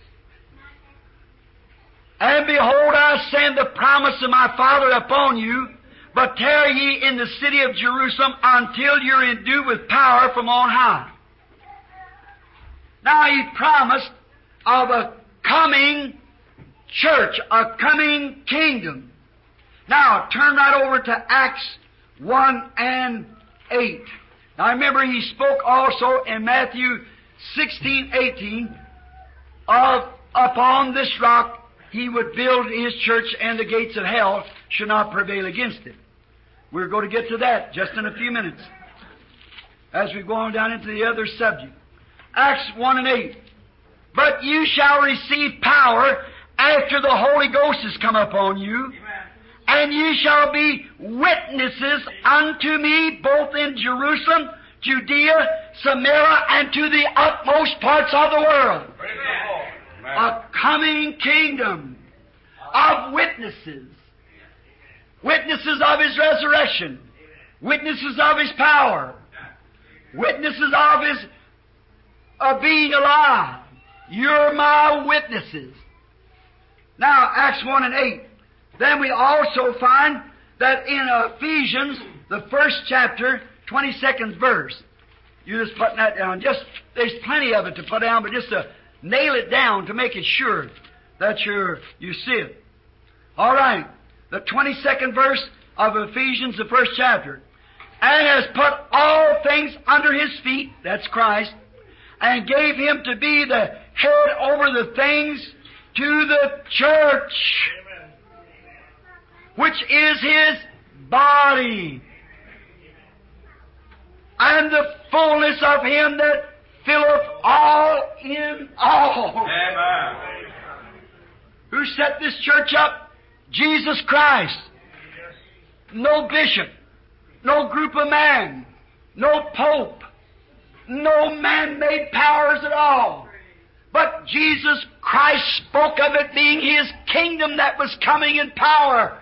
And behold, I send the promise of my Father upon you, but tarry ye in the city of Jerusalem until you're endued with power from on high. Now He promised of a coming church, a coming kingdom. Now, turn right over to Acts one and eight. Now, remember, He spoke also in Matthew sixteen, eighteen, of upon this rock He would build His church, and the gates of hell should not prevail against it. We're going to get to that just in a few minutes as we go on down into the other subject. Acts one and eight. But you shall receive power after the Holy Ghost has come upon you, and you shall be witnesses unto me both in Jerusalem, Judea, Samaria, and to the utmost parts of the world. A coming kingdom of witnesses. Witnesses of His resurrection. Witnesses of His power. Witnesses of His of being alive. You're my witnesses. Now, Acts one and eight. Then we also find that in Ephesians, the first chapter, twenty-second verse. You're just putting that down. Just there's plenty of it to put down, but just to nail it down to make it sure that you're you see it. All right. The twenty-second verse of Ephesians, the first chapter. And has put all things under His feet, that's Christ, and gave Him to be the head over the things to the church, which is His body, and the fullness of Him that filleth all in all. Amen. Who set this church up? Jesus Christ. No bishop, no group of men, no pope, no man-made powers at all. But Jesus Christ spoke of it being His kingdom that was coming in power.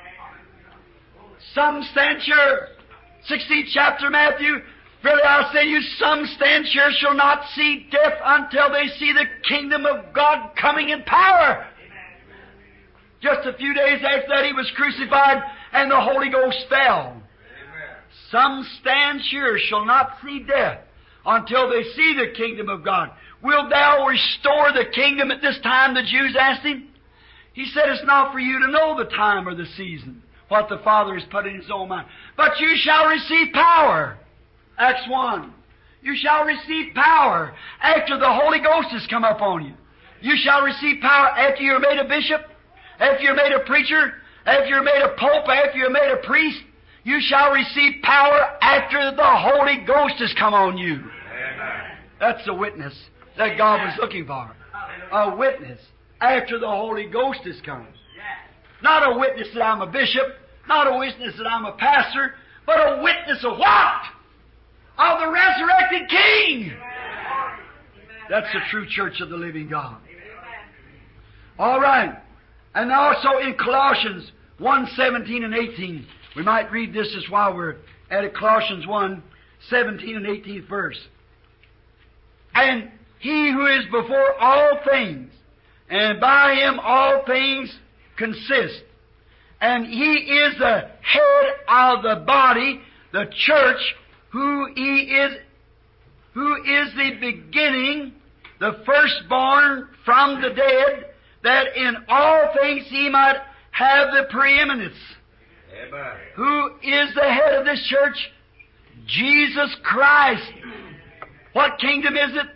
Some stand sure, sixteenth chapter Matthew, verily I say to you, some stand sure shall not see death until they see the kingdom of God coming in power. Just a few days after that He was crucified and the Holy Ghost fell. Amen. Some stand sure shall not see death until they see the kingdom of God. Wilt thou restore the kingdom at this time? The Jews asked Him. He said, it's not for you to know the time or the season, what the Father has put in His own mind. But you shall receive power. Acts one. You shall receive power after the Holy Ghost has come upon you. You shall receive power after you're made a bishop, after you're made a preacher, after you're made a pope, after you're made a priest. You shall receive power after the Holy Ghost has come on you. Amen. That's the witness that God was looking for. A witness after the Holy Ghost has come. Not a witness that I'm a bishop, not a witness that I'm a pastor, but a witness of what? Of the resurrected King. That's the true church of the living God. All right. And also in Colossians one, seventeen and eighteen. We might read this as while we're at it. Colossians one, seventeen and eighteenth verse. And He who is before all things, and by Him all things consist. And He is the head of the body, the church, who He is, who is the beginning, the firstborn from the dead, that in all things He might have the preeminence. Amen. Who is the head of this church? Jesus Christ. What kingdom is it?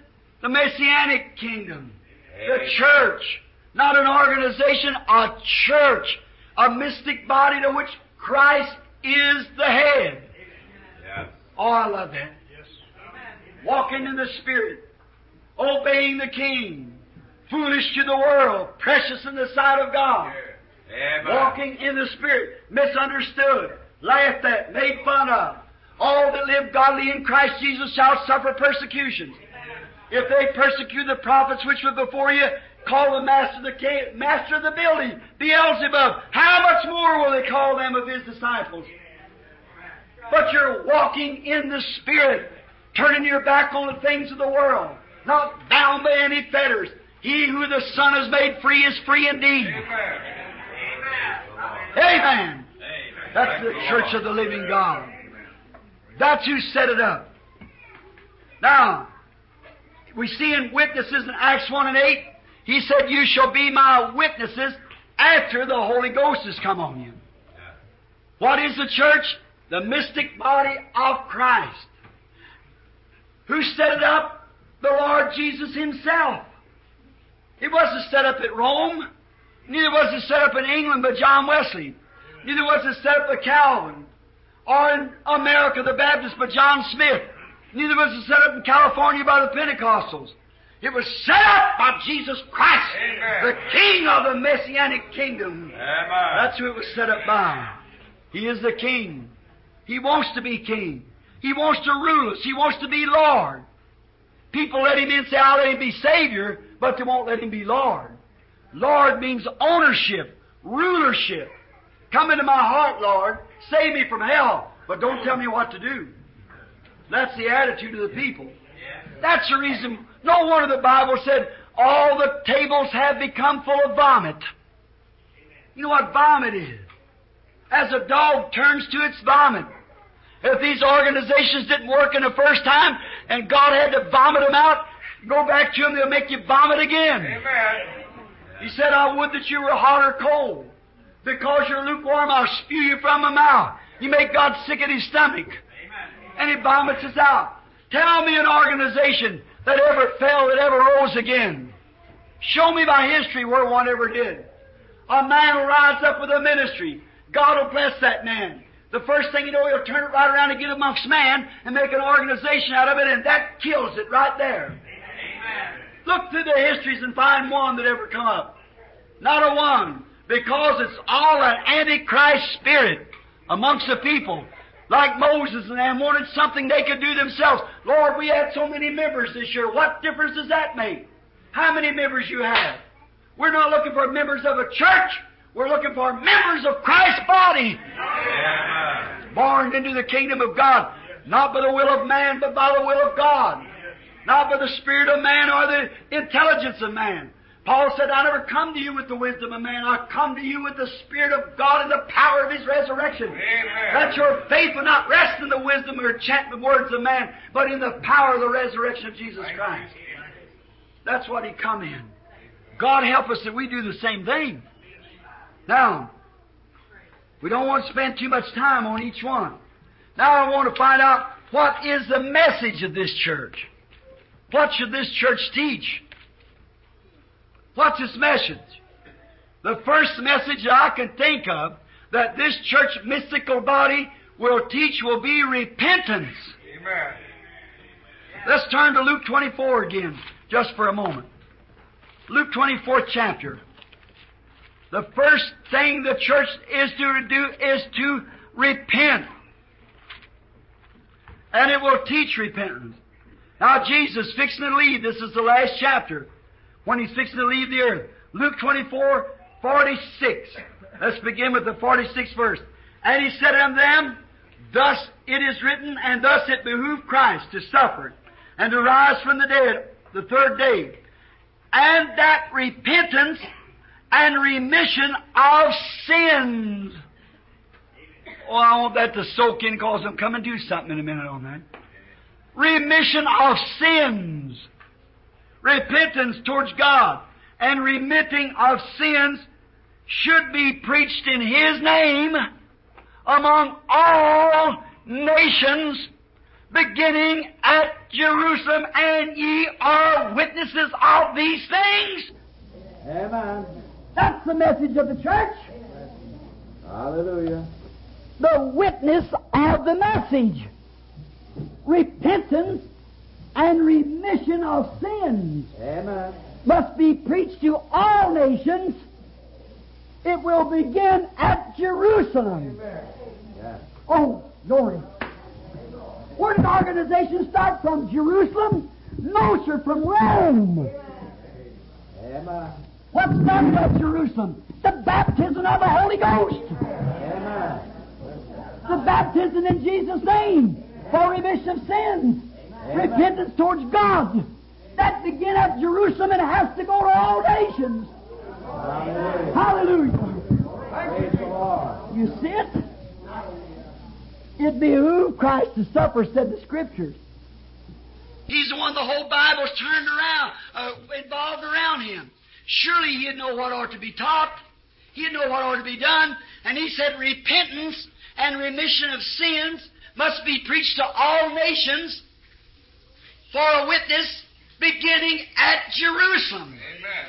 The Messianic kingdom. The church. Not an organization, a church. A mystic body to which Christ is the head. Yes. Oh, I love that. Walking in the Spirit. Obeying the King. Foolish to the world. Precious in the sight of God. Amen. Walking in the Spirit. Misunderstood. Laughed at. Made fun of. All that live godly in Christ Jesus shall suffer persecutions. If they persecute the prophets which were before you, call the master of the ca- master of the building, Beelzebub. How much more will they call them of his disciples? But you're walking in the Spirit, turning your back on the things of the world, not bound by any fetters. He who the Son has made free is free indeed. Amen. That's the church of the living God. That's who set it up. Now, we see in witnesses in Acts one and eight, He said, you shall be my witnesses after the Holy Ghost has come on you. What is the church? The mystic body of Christ. Who set it up? The Lord Jesus Himself. It wasn't set up at Rome. Neither was it set up in England by John Wesley. Neither was it set up by Calvin. Or in America, the Baptists, by John Smith. Neither was it set up in California by the Pentecostals. It was set up by Jesus Christ, Amen. the King of the Messianic kingdom. Amen. That's who it was set up by. He is the King. He wants to be King. He wants to rule us. He wants to be Lord. People let Him in and say, I'll let Him be Savior, but they won't let Him be Lord. Lord means ownership, rulership. Come into my heart, Lord. Save me from hell, but don't tell me what to do. That's the attitude of the people. That's the reason no wonder the Bible said, all the tables have become full of vomit. You know what vomit is? As a dog turns to its vomit. If these organizations didn't work in the first time, and God had to vomit them out, go back to them, they'll make you vomit again. Amen. He said, I would that you were hot or cold. Because you're lukewarm, I'll spew you from my mouth. You make God sick at His stomach. And He vomits us out. Tell me an organization that ever fell, that ever rose again. Show me by history where one ever did. A man will rise up with a ministry. God will bless that man. The first thing you know, He'll turn it right around and get amongst man and make an organization out of it, and that kills it right there. Amen. Look through the histories and find one that ever come up. Not a one. Because it's all an antichrist spirit amongst the people. Like Moses and them wanted something they could do themselves. Lord, we had so many members this year. What difference does that make? How many members you have? We're not looking for members of a church. We're looking for members of Christ's body. Yeah. Born into the kingdom of God. Not by the will of man, but by the will of God. Not by the spirit of man or the intelligence of man. Paul said, I never come to you with the wisdom of man. I come to you with the Spirit of God and the power of His resurrection. Amen. That your faith will not rest in the wisdom or enchantment words of man, but in the power of the resurrection of Jesus Christ. That's what He come in. God help us that we do the same thing. Now, we don't want to spend too much time on each one. Now I want to find out what is the message of this church. What should this church teach? What's its message? The first message I can think of that this church mystical body will teach will be repentance. Amen. Let's turn to Luke twenty-four again, just for a moment. Luke twenty-fourth chapter. The first thing the church is to do is to repent. And it will teach repentance. Now Jesus fixing to leave. This is the last chapter. When He's fixing to leave the earth. Luke twenty-four, forty-six. Let's begin with the forty-sixth verse. And He said unto them, thus it is written, and thus it behooved Christ to suffer, and to rise from the dead the third day, and that repentance and remission of sins. Oh, I want that to soak in, because I'm coming to do something in a minute on that. Remission of sins. Repentance towards God and remitting of sins should be preached in His name among all nations, beginning at Jerusalem, and ye are witnesses of these things. Amen. That's the message of the church. Hallelujah. The witness of the message. Repentance and remission of sins Amen. must be preached to all nations. It will begin at Jerusalem. Yeah. Oh, glory. Where did organization start from? Jerusalem? No, sir, from Rome. Amen. What started at Jerusalem? The baptism of the Holy Ghost. Amen. The baptism in Jesus' name for remission of sins. Repentance towards God. That began at Jerusalem and has to go to all nations. Hallelujah. Hallelujah. Praise the Lord. You see it? It behooved Christ to suffer, said the Scriptures. He's the one the whole Bible's turned around, uh, involved around Him. Surely He'd know what ought to be taught. He'd know what ought to be done. And He said repentance and remission of sins must be preached to all nations for a witness beginning at Jerusalem. Amen.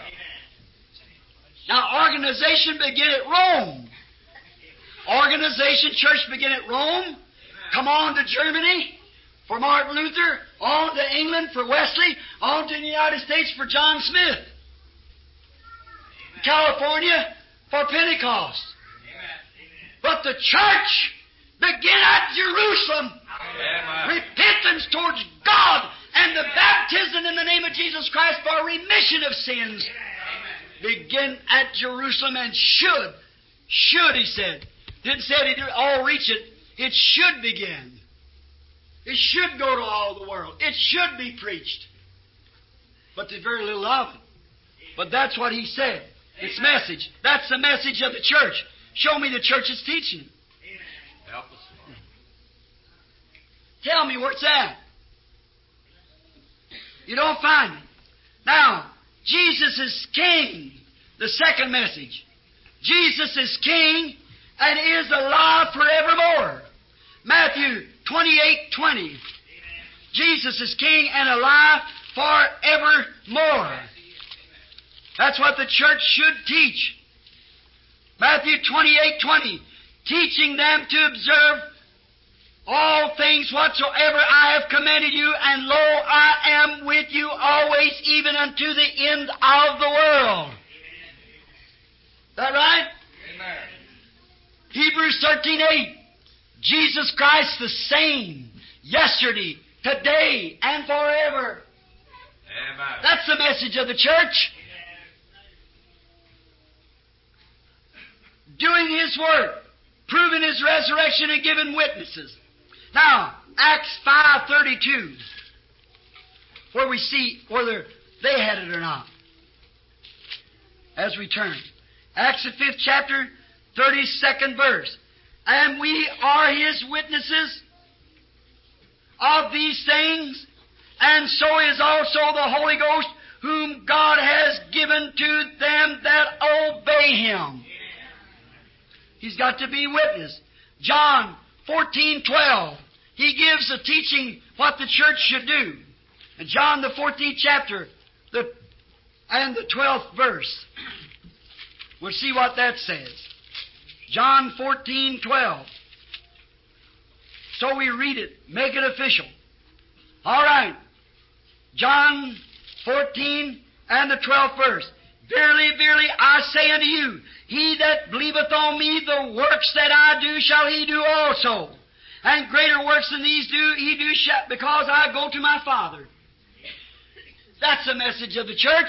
Now, organization began at Rome. Organization, church began at Rome. Come on to Germany for Martin Luther. On to England for Wesley. On to the United States for John Smith. California for Pentecost. But the church began at Jerusalem. Amen. Repentance towards God and the baptism in the name of Jesus Christ for remission of sins begin at Jerusalem and should, should, he said. Didn't say it all reach it. It should begin. It should go to all the world. It should be preached. But there's very little of it. But that's what he said. It's message. That's the message of the church. Show me the church's teaching. Help us. Tell me where it's at. You don't find it. Now, Jesus is King. The second message. Jesus is King and is alive forevermore. Matthew twenty-eight twenty. Jesus is King and alive forevermore. That's what the church should teach. Matthew twenty-eight twenty. Teaching them to observe all things whatsoever I have commanded you, and lo, I am with you always, even unto the end of the world. Is that right? Amen. Hebrews thirteen eight. Jesus Christ the same, yesterday, today, and forever. Amen. That's the message of the church. Doing His work, proving His resurrection, and giving witnesses. Now, Acts five thirty-two, where we see whether they had it or not. As we turn. Acts the fifth chapter, thirty-second verse. And we are His witnesses of these things, and so is also the Holy Ghost, whom God has given to them that obey Him. He's got to be witness. John fourteen twelve. He gives a teaching what the church should do. And John the fourteenth chapter, the and the twelfth verse. We'll see what that says. John fourteen twelve. So we read it, make it official. All right. John fourteen and the twelfth verse. Verily, verily, I say unto you, he that believeth on me, the works that I do shall he do also. And greater works than these do he do shall, because I go to my Father. That's the message of the church.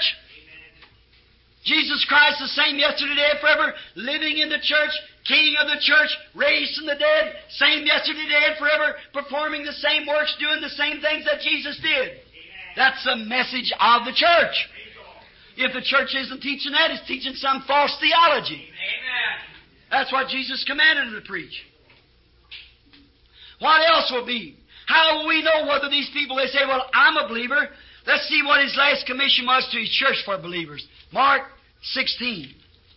Jesus Christ the same yesterday, today, forever, living in the church, King of the church, raised from the dead, same yesterday, today, and forever, performing the same works, doing the same things that Jesus did. That's the message of the church. If the church isn't teaching that, it's teaching some false theology. Amen. That's what Jesus commanded them to preach. What else will be? How will we know whether these people, they say, well, I'm a believer. Let's see what His last commission was to His church for believers. Mark sixteen.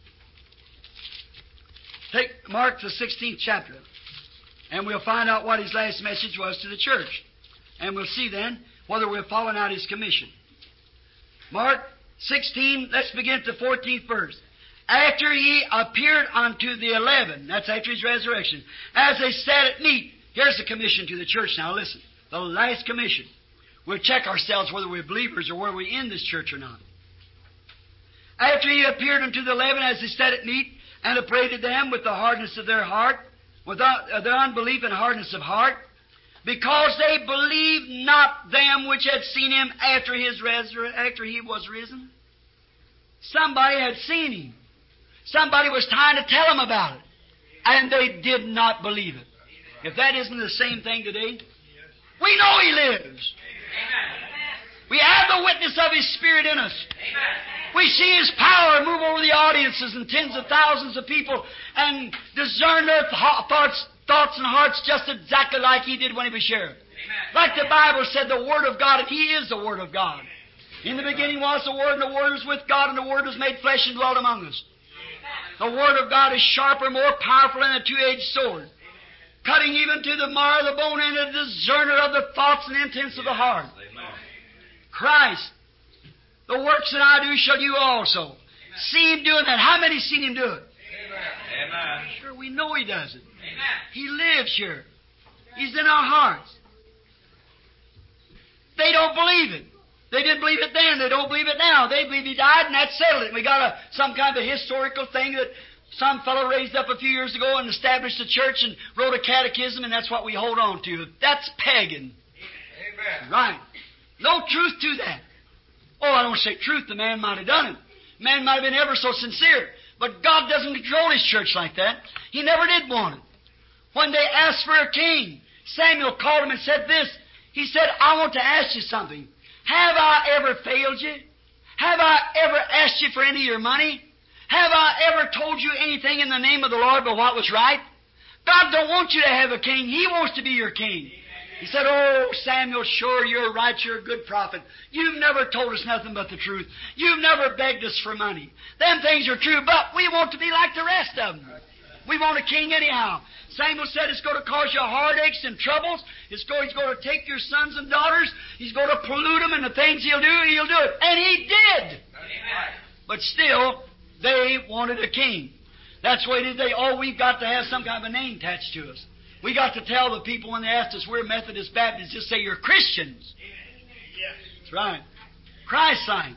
Take Mark the sixteenth chapter, and we'll find out what His last message was to the church. And we'll see then whether we're following out His commission. Mark sixteen, let's begin at the fourteenth verse. After He appeared unto the eleven, that's after His resurrection, as they sat at meat. Here's the commission to the church now, listen. The last commission. We'll check ourselves whether we're believers or whether we're in this church or not. After He appeared unto the eleven as they sat at meat, and upbraided them with the hardness of their heart, with uh, their unbelief and hardness of heart, because they believed not them which had seen Him after His resur- after He was risen. Somebody had seen Him. Somebody was trying to tell them about it, and they did not believe it. If that isn't the same thing today, we know He lives. We have the witness of His Spirit in us. We see His power move over the audiences and tens of thousands of people and discern their thoughts, thoughts and hearts just exactly like He did when He was sheriff. Like the Bible said, the Word of God, and He is the Word of God. In the beginning was the Word, and the Word was with God, and the Word was made flesh and dwelt among us. The Word of God is sharper, more powerful than a two-edged sword, cutting even to the marrow of the bone and a discerner of the thoughts and intents of the heart. Christ, the works that I do shall you also. Amen. See Him doing that. How many seen Him do it? Amen. Sure, we know He does it. Amen. He lives here. He's in our hearts. They don't believe it. They didn't believe it then. They don't believe it now. They believe He died and that settled it. We got a, some kind of a historical thing that some fellow raised up a few years ago and established a church and wrote a catechism, and that's what we hold on to. That's pagan. Amen. Right. No truth to that. Oh, I don't say truth. The man might have done it. The man might have been ever so sincere. But God doesn't control His church like that. He never did want it. When they asked for a king, Samuel called him and said this. He said, I want to ask you something. Have I ever failed you? Have I ever asked you for any of your money? Have I ever told you anything in the name of the Lord but what was right? God don't want you to have a king. He wants to be your king. He said, oh, Samuel, sure, you're right. You're a good prophet. You've never told us nothing but the truth. You've never begged us for money. Them things are true, but we want to be like the rest of them. We want a king anyhow. Samuel said it's going to cause you heartaches and troubles. It's going, he's going to take your sons and daughters. He's going to pollute them, and the things he'll do, he'll do it. And he did. Amen. But still, they wanted a king. That's why they, they, oh, we've got to have some kind of a name attached to us. We got to tell the people when they asked us, we're Methodist Baptists, just say you're Christians. Yes. That's right. Christ-like.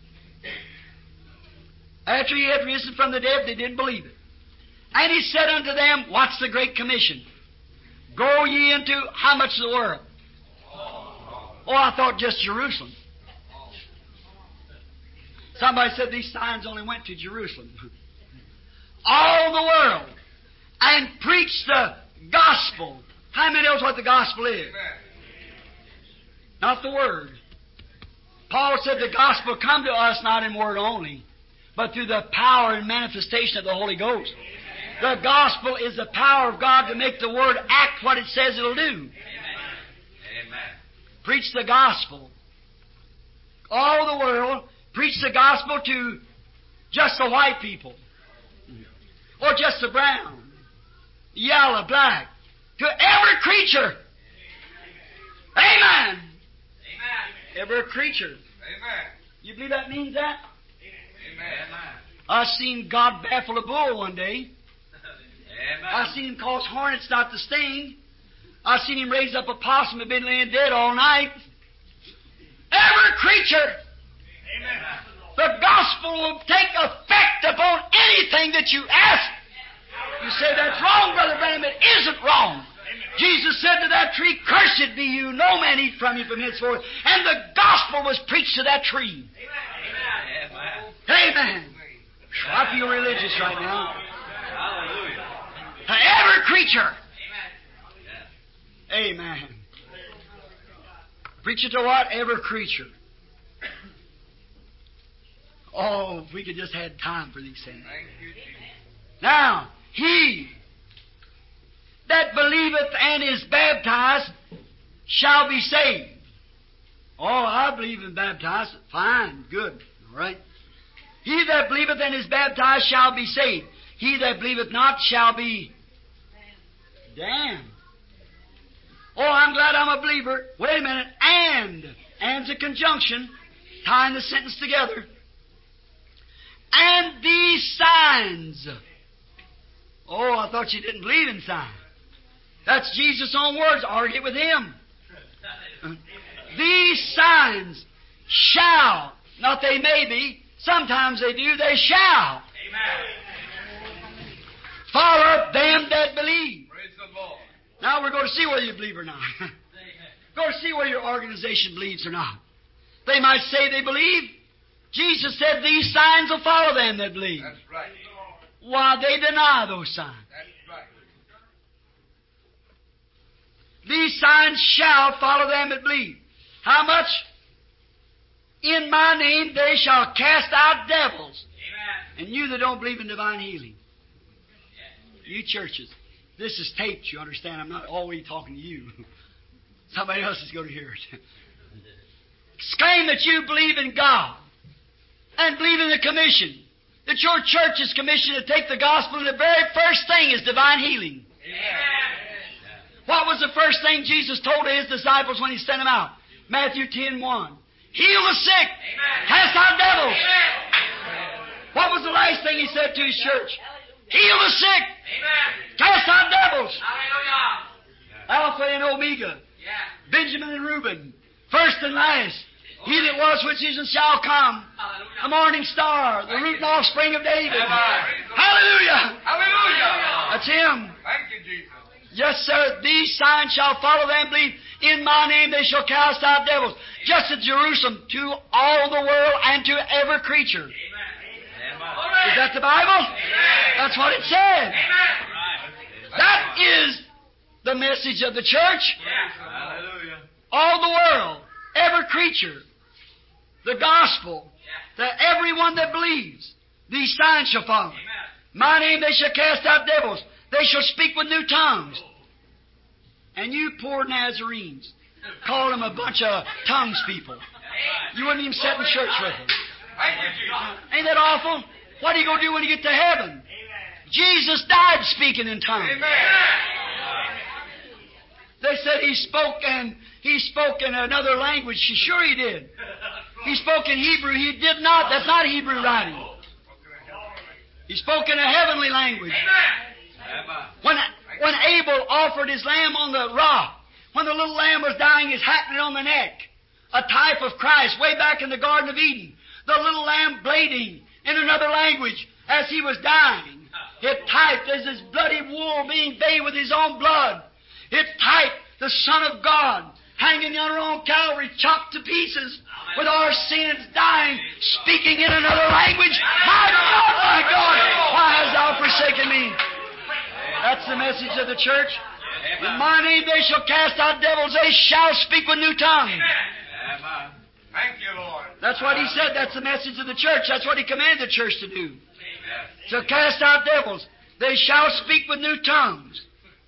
After He had risen from the dead, they didn't believe it. And He said unto them, what's the Great Commission? Go ye into how much of the world? Oh, I thought just Jerusalem. Somebody said these signs only went to Jerusalem. All the world. And preach the gospel. How many knows what the gospel is? Not the word. Paul said the gospel come to us not in word only, but through the power and manifestation of the Holy Ghost. The gospel is the power of God to make the word act what it says it'll do. Amen. Preach the gospel. All the world. Preach the gospel to just the white people. Or just the brown, yellow, black. To every creature. Amen. Amen. Every creature. Amen. You believe that means that? Amen. I seen God baffle a bull one day. Amen. I seen Him cause hornets not to sting. I seen Him raise up a possum that had been laying dead all night. Every creature. Amen. The gospel will take effect upon anything that you ask. You say that's wrong, Brother Branham. It isn't wrong. Jesus said to that tree, cursed be you, no man eat from you from henceforth. And the gospel was preached to that tree. Amen. Amen. I feel religious right now. Hallelujah. To every creature. Amen. Preach it to what? Every creature. Oh, if we could just had time for these things. Now, he that believeth and is baptized shall be saved. Oh, I believe in baptized. Fine, good. All right. He that believeth and is baptized shall be saved. He that believeth not shall be damned. Oh, I'm glad I'm a believer. Wait a minute. And stands a conjunction, tying the sentence together. And these signs. Oh, I thought you didn't believe in signs. That's Jesus' own words. Argue with Him. These signs shall, not they may be, sometimes they do, they shall. Amen. Follow them that believe. Praise the Lord. Now we're going to see whether you believe or not. Go to see whether your organization believes or not. They might say they believe. Jesus said these signs will follow them that believe. That's right. Why, they deny those signs. That's right. These signs shall follow them that believe. How much? In my name they shall cast out devils. Amen. And you that don't believe in divine healing. You churches. This is taped, you understand. I'm not always talking to you. Somebody else is going to hear it. Claim that you believe in God and believe in the commission. That your church is commissioned to take the gospel, and the very first thing is divine healing. Amen. What was the first thing Jesus told to His disciples when He sent them out? Matthew ten one. Heal the sick. Amen. Cast out devils. Amen. What was the last thing He said to His church? Heal the sick. Amen. Cast out devils. Hallelujah. Alpha and Omega. Yeah. Benjamin and Reuben. First and last. He that was, which is, and shall come. Hallelujah. The morning star. The root and offspring of David. Amen. Hallelujah. Hallelujah. That's Him. Thank you, Jesus. Yes, sir. These signs shall follow them. Believe in my name they shall cast out devils. Just at Jerusalem, to all the world and to every creature. Amen. Is that the Bible? Amen. That's what it said. Amen. That is the message of the church. Yeah. Hallelujah. All the world, every creature, the gospel, that everyone that believes, these signs shall follow. Amen. My name they shall cast out devils. They shall speak with new tongues. And you poor Nazarenes, call them a bunch of tongues people. You wouldn't even sit in church with them. Thank you, Jesus. Ain't that awful? What are you going to do when you get to heaven? Jesus died speaking in tongues. Amen. They said He spoke and He spoke in another language. Sure He did. He spoke in Hebrew. He did not. That's not Hebrew writing. He spoke in a heavenly language. When, when Abel offered his lamb on the rock, when the little lamb was dying, his happening on the neck, a type of Christ way back in the Garden of Eden, the little lamb bleating in another language as he was dying. It typed as his bloody wool being bathed with His own blood. It typed the Son of God hanging yonder on Calvary, chopped to pieces, with our sins dying, speaking in another language. My God, my God, why hast Thou forsaken me? That's the message of the church. In my name they shall cast out devils. They shall speak with new tongues. Amen. Thank you, Lord. That's what He said. That's the message of the church. That's what He commanded the church to do. So cast out devils. They shall speak with new tongues.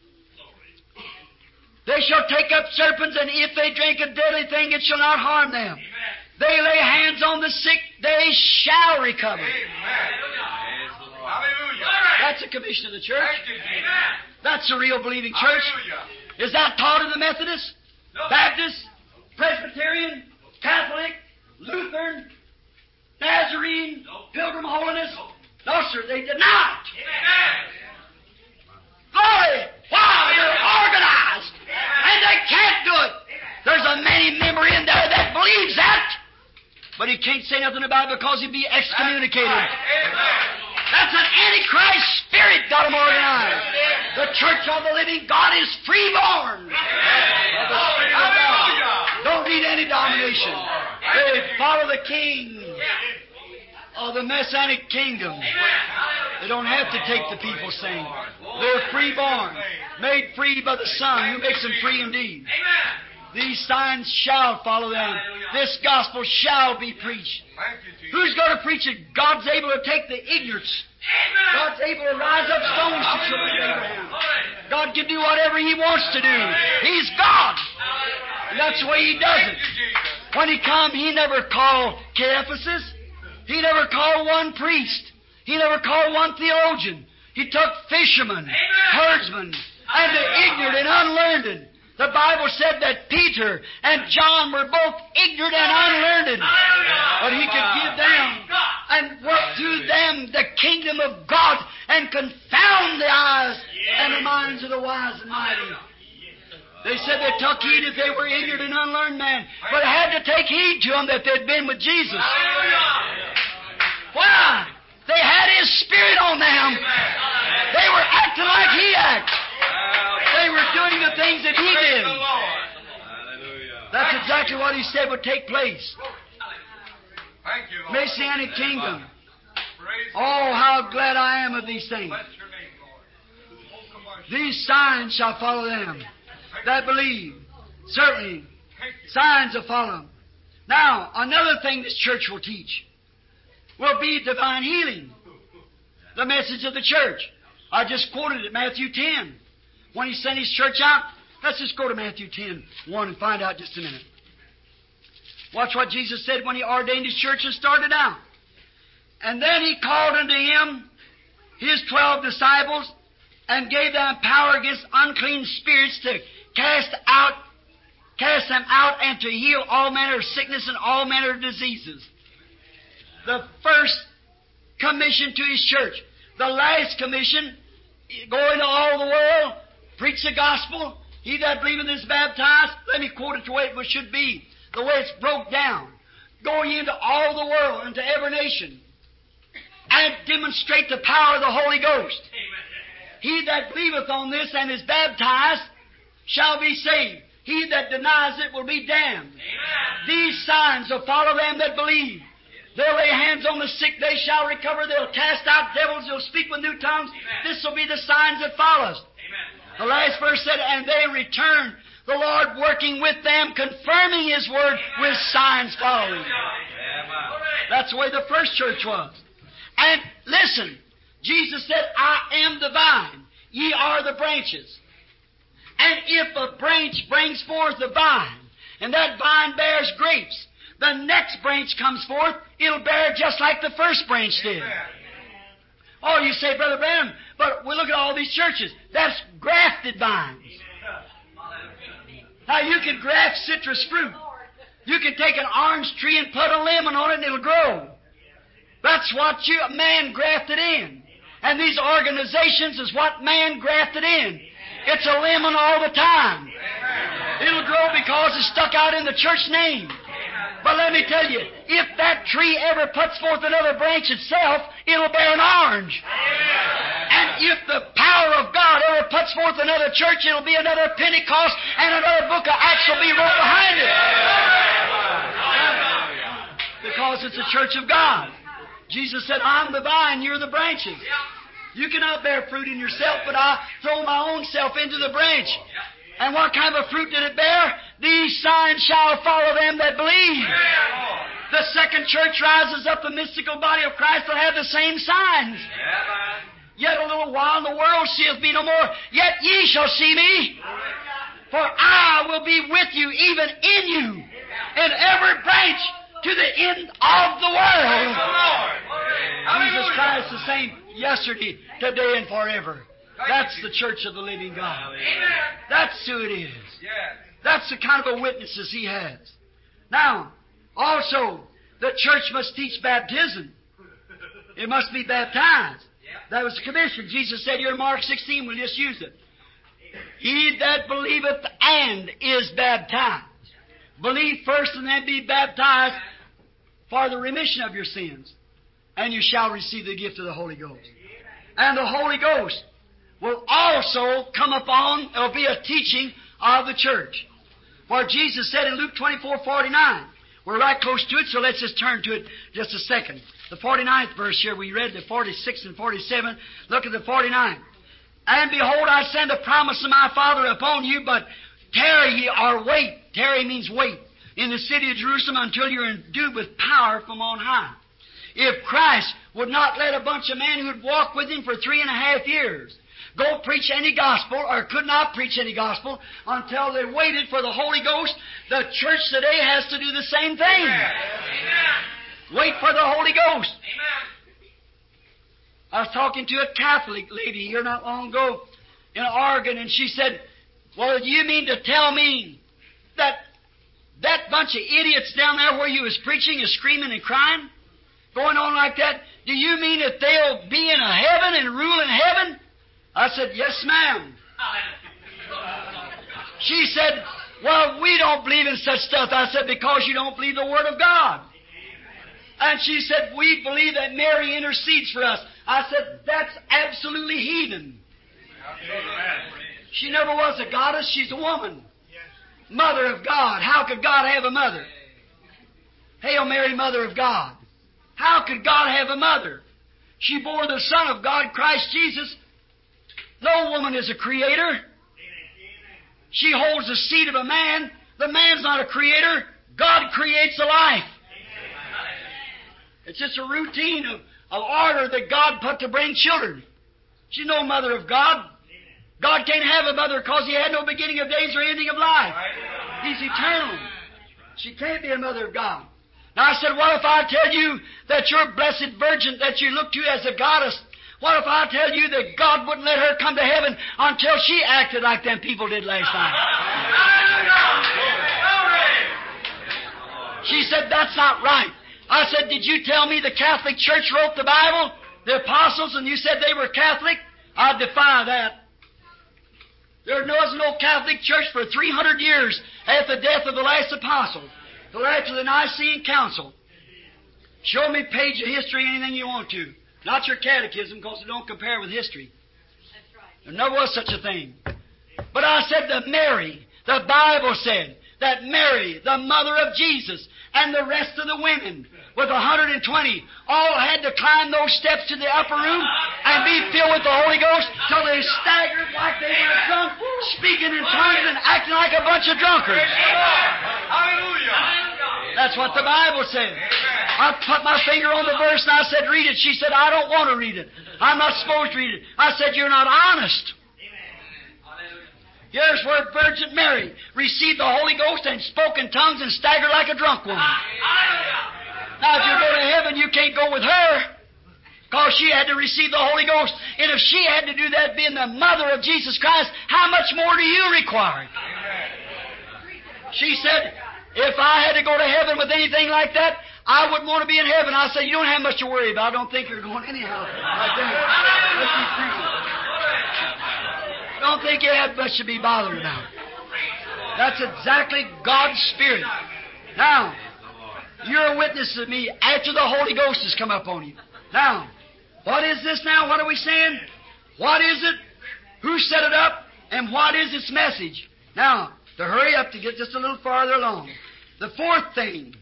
They shall take up serpents, and if they drink a deadly thing, it shall not harm them. They lay hands on the sick, they shall recover. Hallelujah. That's the commission of the church. Thank you, Jesus. That's the real believing church. Hallelujah. Is that taught in the Methodist, No. Baptist, Presbyterian, Catholic, Lutheran, Nazarene, Pilgrim Holiness? No, sir, they did not. Amen. Glory! Why? They're organized. And they can't do it. There's a many member in there that believes that. But he can't say nothing about it because he'd be excommunicated. Amen. That's an Antichrist spirit got them organized. The Church of the Living God is freeborn. Hallelujah. Don't need any domination. They follow the King of the Messianic kingdom. They don't have to take the people's thing. They're freeborn, made free by the Son, who makes them free indeed. Amen. These signs shall follow them. This gospel shall be preached. Thank you, Jesus. Who's going to preach it? God's able to take the ignorance. Amen. God's able to rise up stones to children of Abraham. God can do whatever He wants to do. He's God. And that's the way He does it. Thank you, Jesus. When He come, He never called Caiaphas. He never called one priest. He never called one theologian. He took fishermen, herdsmen, and the ignorant and unlearned, The Bible said that Peter and John were both ignorant and unlearned, but He could give them and work through them the kingdom of God and confound the eyes and the minds of the wise and mighty. They said they took heed if they were ignorant and unlearned men, but had to take heed to them that they'd been with Jesus. Why? They had His Spirit on them. They were acting like He acts. They were doing the things that He did. That's exactly what He said would take place. Messianic kingdom. Oh, how glad I am of these things. These signs shall follow them that believe. Certainly, signs will follow them. Now, another thing this church will teach will be divine healing. The message of the church. I just quoted it, Matthew ten. When He sent His church out, let's just go to Matthew ten, one and find out just a minute. Watch what Jesus said when He ordained His church and started out. And then He called unto Him His twelve disciples and gave them power against unclean spirits to cast out, cast them out and to heal all manner of sickness and all manner of diseases. The first commission to His church. The last commission, go into all the world, preach the gospel. He that believeth is baptized. Let me quote it the way it should be, the way it's broke down. Go ye into all the world, into every nation, and demonstrate the power of the Holy Ghost. Amen. He that believeth on this and is baptized shall be saved. He that denies it will be damned. Amen. These signs will follow them that believe. They'll lay hands on the sick, they shall recover. They'll cast out devils, they'll speak with new tongues. Amen. This will be the signs that follow us. The last verse said, and they returned, the Lord working with them, confirming His word with signs following. That's the way the first church was. And listen, Jesus said, I am the vine, ye are the branches. And if a branch brings forth a vine, and that vine bears grapes, the next branch comes forth, it'll bear just like the first branch did. Oh, you say, Brother Branham, but we look at all these churches. That's grafted vines. Now, you can graft citrus fruit. You can take an orange tree and put a lemon on it and it'll grow. That's what you, man grafted in. And these organizations is what man grafted in. It's a lemon all the time. It'll grow because it's stuck out in the church name. But let me tell you, if that tree ever puts forth another branch itself, it'll bear an orange. And if the power of God ever puts forth another church, it'll be another Pentecost, and another book of Acts will be wrote behind it. Because it's a church of God. Jesus said, I'm the vine, you're the branches. You cannot bear fruit in yourself, but I throw my own self into the branch. And what kind of fruit did it bear? These signs shall follow them that believe. The second church rises up, the mystical body of Christ will have the same signs. Yet a little while, and the world seeth me no more. Yet ye shall see me. For I will be with you, even in you, in every branch to the end of the world. Jesus Christ the same yesterday, today, and forever. That's the church of the living God. That's who it is. That's the kind of a witnesses He has. Now, also, the church must teach baptism. It must be baptized. That was the commission. Jesus said here in Mark sixteen, we'll just use it. He that believeth and is baptized. Believe first and then be baptized for the remission of your sins. And you shall receive the gift of the Holy Ghost. And the Holy Ghost will also come upon, it will be a teaching of the church. For Jesus said in Luke twenty-four forty-nine, we're right close to it, so let's just turn to it just a second. The forty-ninth verse here, we read the forty-sixth and forty-seventh. Look at the forty-ninth. And behold, I send a promise of my Father upon you, but tarry ye or wait. Tarry means wait. In the city of Jerusalem until you're endued with power from on high. If Christ would not let a bunch of men who'd walked with Him for three and a half years go preach any gospel, or could not preach any gospel, until they waited for the Holy Ghost, the church today has to do the same thing. Amen. Wait for the Holy Ghost. Amen. I was talking to a Catholic lady here not long ago in Oregon, and she said, Well, do you mean to tell me that that bunch of idiots down there where you was preaching is screaming and crying? Going on like that? Do you mean that they'll be in a heaven and rule in heaven? I said, yes, ma'am. She said, well, we don't believe in such stuff. I said, because you don't believe the Word of God. And she said, we believe that Mary intercedes for us. I said, that's absolutely heathen. She never was a goddess. She's a woman. Mother of God. How could God have a mother? Hail Mary, Mother of God. How could God have a mother? She bore the Son of God, Christ Jesus. No woman is a creator. She holds the seed of a man. The man's not a creator. God creates a life. It's just a routine of, of order that God put to bring children. She's no mother of God. God can't have a mother because He had no beginning of days or ending of life. He's eternal. She can't be a mother of God. Now I said, what if I tell you that your blessed virgin that you look to as a goddess, what if I tell you that God wouldn't let her come to heaven until she acted like them people did last night? She said, that's not right. I said, did you tell me the Catholic Church wrote the Bible, the apostles, and you said they were Catholic? I defy that. There was no Catholic Church for three hundred years after the death of the last apostle, till after the Nicene Council. Show me page of history, anything you want to. Not your catechism, because it don't compare with history. There never was such a thing. But I said that Mary, the Bible said, that Mary, the mother of Jesus, and the rest of the women, with one hundred twenty, all had to climb those steps to the upper room and be filled with the Holy Ghost till they staggered like they were drunk, speaking in tongues and acting like a bunch of drunkards. That's what the Bible said. I put my finger on the verse and I said, read it. She said, I don't want to read it. I'm not supposed to read it. I said, you're not honest. Here's where Virgin Mary received the Holy Ghost and spoke in tongues and staggered like a drunk woman. Now, if you go to heaven, you can't go with her, because she had to receive the Holy Ghost. And if she had to do that, being the mother of Jesus Christ, how much more do you require? She said, if I had to go to heaven with anything like that, I wouldn't want to be in heaven. I said, you don't have much to worry about. I don't think you're going anyhow. Right there. Let's be free. Don't think you have much to be bothered about. That's exactly God's Spirit. Now, you're a witness to me after the Holy Ghost has come up on you. Now, what is this now? What are we saying? What is it? Who set it up? And what is its message? Now, to hurry up to get just a little farther along. The fourth thing.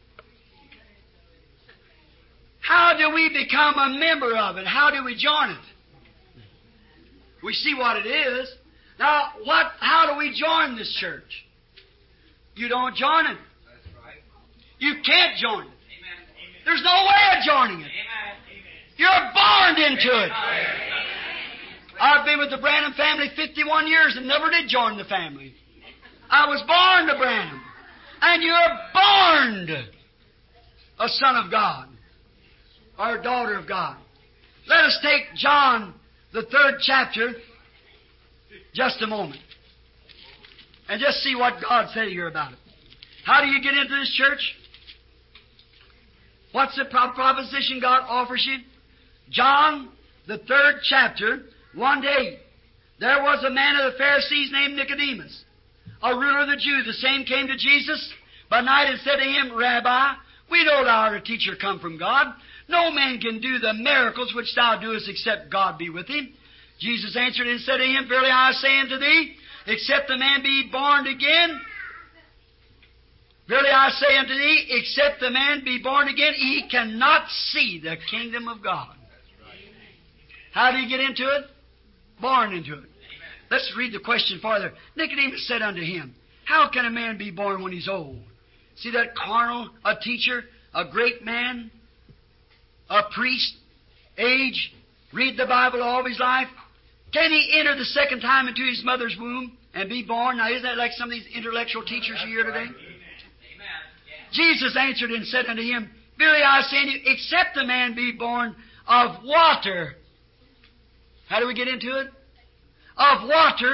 How do we become a member of it? How do we join it? We see what it is. Now, what? How do we join this church? You don't join it. You can't join it. There's no way of joining it. You're born into it. I've been with the Branham family fifty-one years and never did join the family. I was born to Branham. And you're born a son of God or a daughter of God. Let us take John, the third chapter, just a moment, and just see what God said here about it. How do you get into this church? What's the pro- proposition God offers you? John, the third chapter, one to eight. There was a man of the Pharisees named Nicodemus, a ruler of the Jews. The same came to Jesus by night and said to him, Rabbi, we know thou art a teacher come from God. No man can do the miracles which thou doest except God be with him. Jesus answered and said to him, Verily I say unto thee, except a man be born again, verily I say unto thee, except the man be born again, he cannot see the kingdom of God. How do you get into it? Born into it. Let's read the question farther. Nicodemus said unto him, How can a man be born when he's old? See that carnal, a teacher, a great man, a priest, age, read the Bible all of his life. Can he enter the second time into his mother's womb and be born? Now, isn't that like some of these intellectual teachers here today? Jesus answered and said unto him, Verily I say unto you, except a man be born of water. How do we get into it? Of water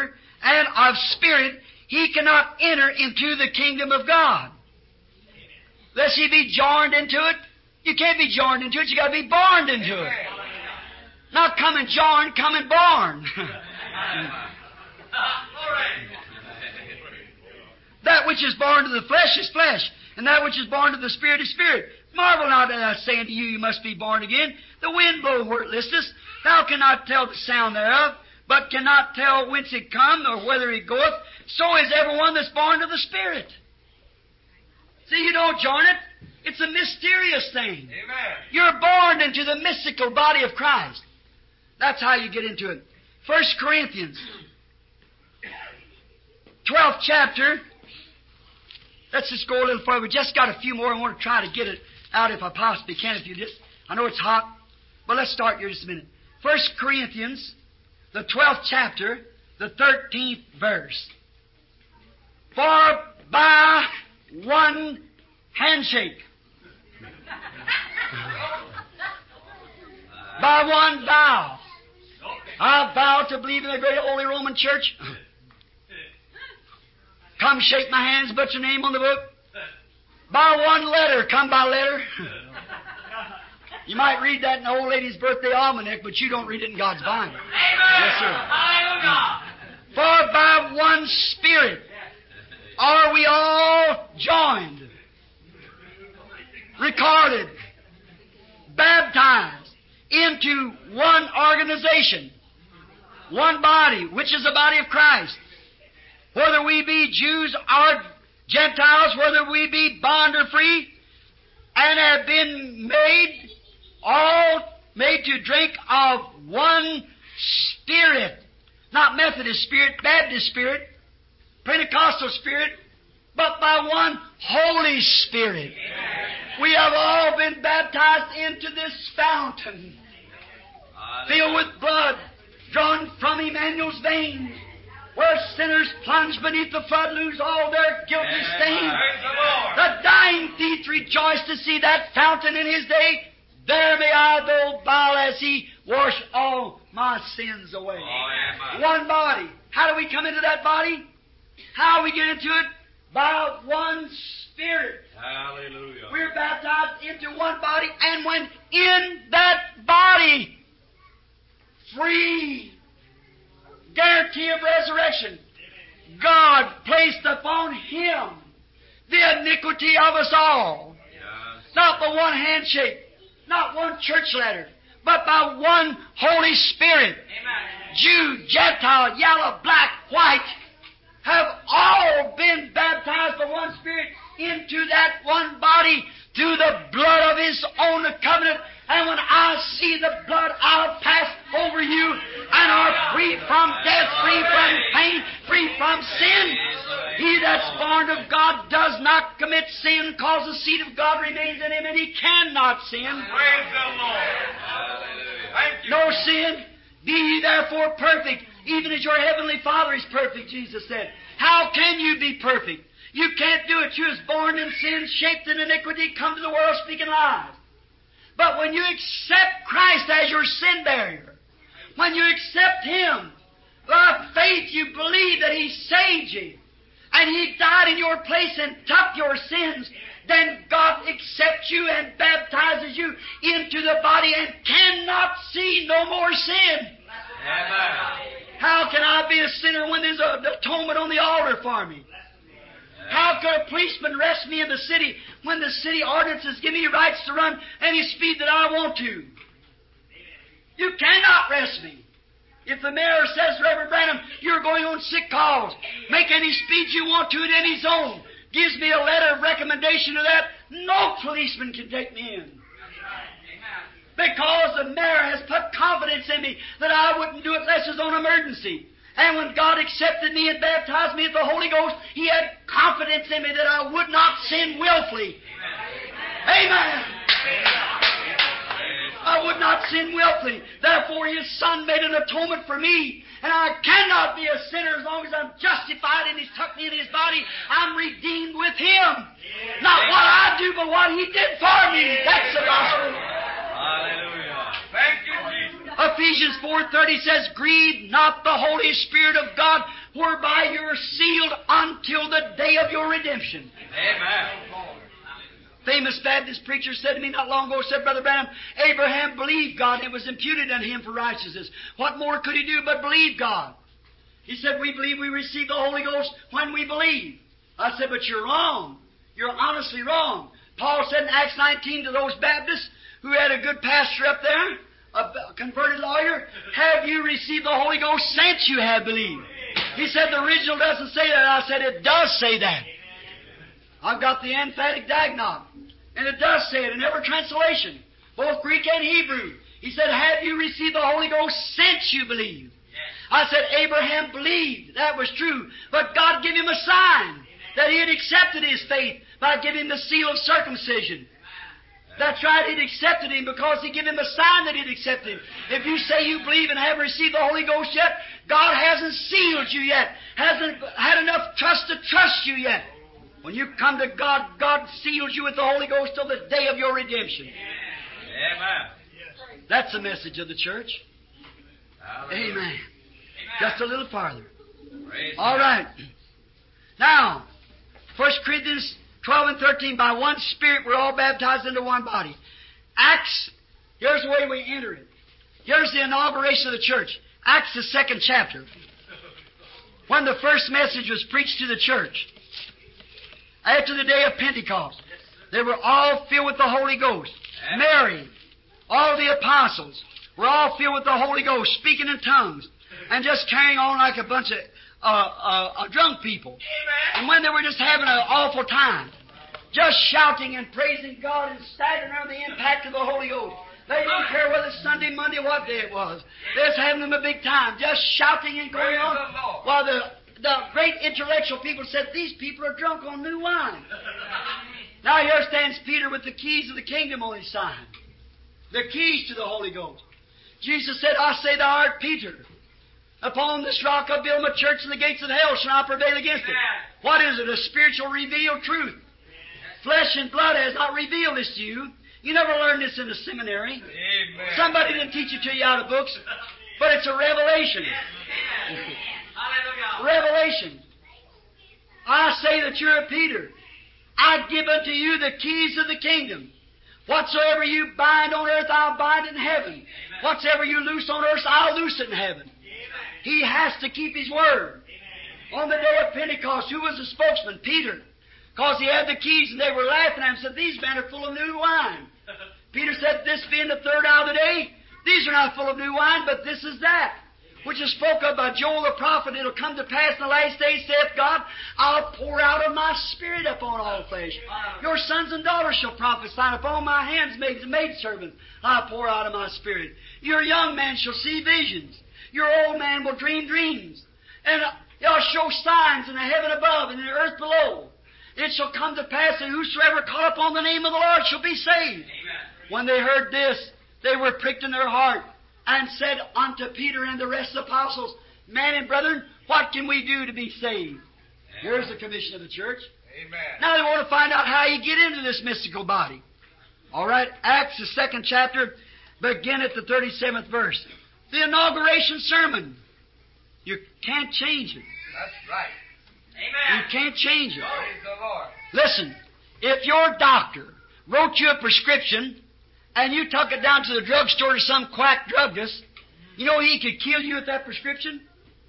and of spirit, he cannot enter into the kingdom of God. Lest he be joined into it. You can't be joined into it. You got to be born into it. Not come and join, come and born. That which is born to the flesh is flesh, and that which is born to the spirit is spirit. Marvel not that I say unto you, you must be born again. The wind blow where it listeth. Thou cannot tell the sound thereof, but cannot tell whence it cometh or whither it goeth. So is everyone that's born of the Spirit. See, you don't join it. It's a mysterious thing. Amen. You're born into the mystical body of Christ. That's how you get into it. First Corinthians, twelfth chapter. Let's just go a little further. We just got a few more. I want to try to get it out if I possibly can. If you just, I know it's hot, but let's start here just a minute. First Corinthians, the twelfth chapter, the thirteenth verse. For by one handshake, by one vow, I vow to believe in the great Holy Roman Church. Come shake my hands, put your name on the book. By one letter, come by letter. You might read that in the old lady's birthday almanac, but you don't read it in God's Bible. Yes, sir. For by one Spirit are we all joined, recorded, baptized into one organization, one body, which is the body of Christ. Whether we be Jews or Gentiles, whether we be bond or free, and have been made, all made to drink of one Spirit. Not Methodist Spirit, Baptist Spirit, Pentecostal Spirit, but by one Holy Spirit. Amen. We have all been baptized into this fountain, filled with blood, drawn from Emmanuel's veins, where sinners plunge beneath the flood, lose all their guilty stains. The dying thief rejoiced to see that fountain in his day. There may I, though vile as he, wash all my sins away. Oh, one body. How do we come into that body? How we get into it? By one Spirit. Hallelujah. We're baptized into one body, and when in that body, free guarantee of resurrection, God placed upon Him the iniquity of us all. Yes. Not by one handshake, not one church letter, but by one Holy Spirit. Amen. Jew, Gentile, yellow, black, white, have all been baptized by one Spirit into that one body through the blood of His own covenant. And when I see the blood, I'll pass over you and are free from death, free from pain, free from sin. He that's born of God does not commit sin, cause the seed of God remains in him, and he cannot sin. Praise the Lord. Thank you. No sin. Be ye therefore perfect, even as your heavenly Father is perfect, Jesus said. How can you be perfect? You can't do it. You was born in sin, shaped in iniquity, come to the world speaking lies. But when you accept Christ as your sin barrier, when you accept Him, by faith you believe that He saved you, and He died in your place and took your sins, then God accepts you and baptizes you into the body and cannot see no more sin. Amen. How can I be a sinner when there's an atonement on the altar for me? How could a policeman arrest me in the city when the city ordinances give me rights to run any speed that I want to? You cannot arrest me. If the mayor says, Reverend Branham, you're going on sick calls, make any speed you want to in any zone, gives me a letter of recommendation to that, no policeman can take me in. Because the mayor has put confidence in me that I wouldn't do it unless it was on emergency. And when God accepted me and baptized me with the Holy Ghost, He had confidence in me that I would not sin willfully. Amen. Amen. I would not sin willfully. Therefore, His Son made an atonement for me. And I cannot be a sinner as long as I'm justified and He's tucked me in His body. I'm redeemed with Him. Not what I do, but what He did for me. That's the gospel. Hallelujah. Thank you, Jesus. Ephesians four thirty says, grieve not the Holy Spirit of God, whereby you're sealed until the day of your redemption. Amen. Famous Baptist preacher said to me not long ago, said, Brother Branham, Abraham believed God and it was imputed unto him for righteousness. What more could he do but believe God? He said, we believe we receive the Holy Ghost when we believe. I said, but you're wrong. You're honestly wrong. Paul said in Acts nineteen to those Baptists who had a good pastor up there, a converted lawyer, have you received the Holy Ghost since you have believed? He said the original doesn't say that. I said it does say that. I've got the emphatic diagnose, and it does say it in every translation, both Greek and Hebrew. He said, have you received the Holy Ghost since you believed? I said, Abraham believed. That was true. But God gave him a sign that he had accepted his faith by giving him the seal of circumcision. That's right, he'd accepted him because he gave him a sign that he'd accepted him. If you say you believe and haven't received the Holy Ghost yet, God hasn't sealed you yet, hasn't had enough trust to trust you yet. When you come to God, God seals you with the Holy Ghost till the day of your redemption. Amen. That's the message of the church. Hallelujah. Amen. Just a little farther. Praise All God. right. Now, First Corinthians twelve and thirteen, by one Spirit we're all baptized into one body. Acts, here's the way we enter it. Here's the inauguration of the church. Acts, the second chapter. When the first message was preached to the church, after the day of Pentecost, they were all filled with the Holy Ghost. Mary, all the apostles, were all filled with the Holy Ghost, speaking in tongues, and just carrying on like a bunch of uh, uh, uh, drunk people. And when they were just having an awful time, just shouting and praising God and staggering under the impact of the Holy Ghost. They didn't care whether it's Sunday, Monday, what day it was. They was having them a big time, just shouting and going Praise on. the Lord. While the, the great intellectual people said, these people are drunk on new wine. Now here stands Peter with the keys of the kingdom on his side. The keys to the Holy Ghost. Jesus said, I say thou art Peter. Upon this rock I'll build my church, and the gates of hell shall not prevail against it. What is it? A spiritual revealed truth. Flesh and blood has not revealed this to you. You never learned this in the seminary. Amen. Somebody didn't teach it to you out of books, but it's a revelation. Hallelujah. Revelation. I say that you're a Peter. I give unto you the keys of the kingdom. Whatsoever you bind on earth, I'll bind in heaven. Whatsoever you loose on earth, I'll loose it in heaven. He has to keep His word. On the day of Pentecost, who was the spokesman? Peter. Because he had the keys and they were laughing at him and said, these men are full of new wine. Peter said, this being the third hour of the day, these are not full of new wine, but this is that, which is spoke of by Joel the prophet. It'll come to pass in the last days, saith God, I'll pour out of my Spirit upon all flesh. Your sons and daughters shall prophesy, upon my handmaids and maidservants I'll pour out of my Spirit. Your young man shall see visions. Your old man will dream dreams. And y'all show signs in the heaven above and in the earth below. It shall come to pass that whosoever call upon the name of the Lord shall be saved. Amen. When they heard this, they were pricked in their heart and said unto Peter and the rest of the apostles, men and brethren, what can we do to be saved? Here's the commission of the church. Amen. Now they want to find out how you get into this mystical body. All right, Acts, the second chapter, begin at the thirty-seventh verse. The inauguration sermon. You can't change it. That's right. You Amen. can't change it. Praise the Lord. Listen, if your doctor wrote you a prescription and you took it down to the drugstore to some quack druggist, you know he could kill you with that prescription?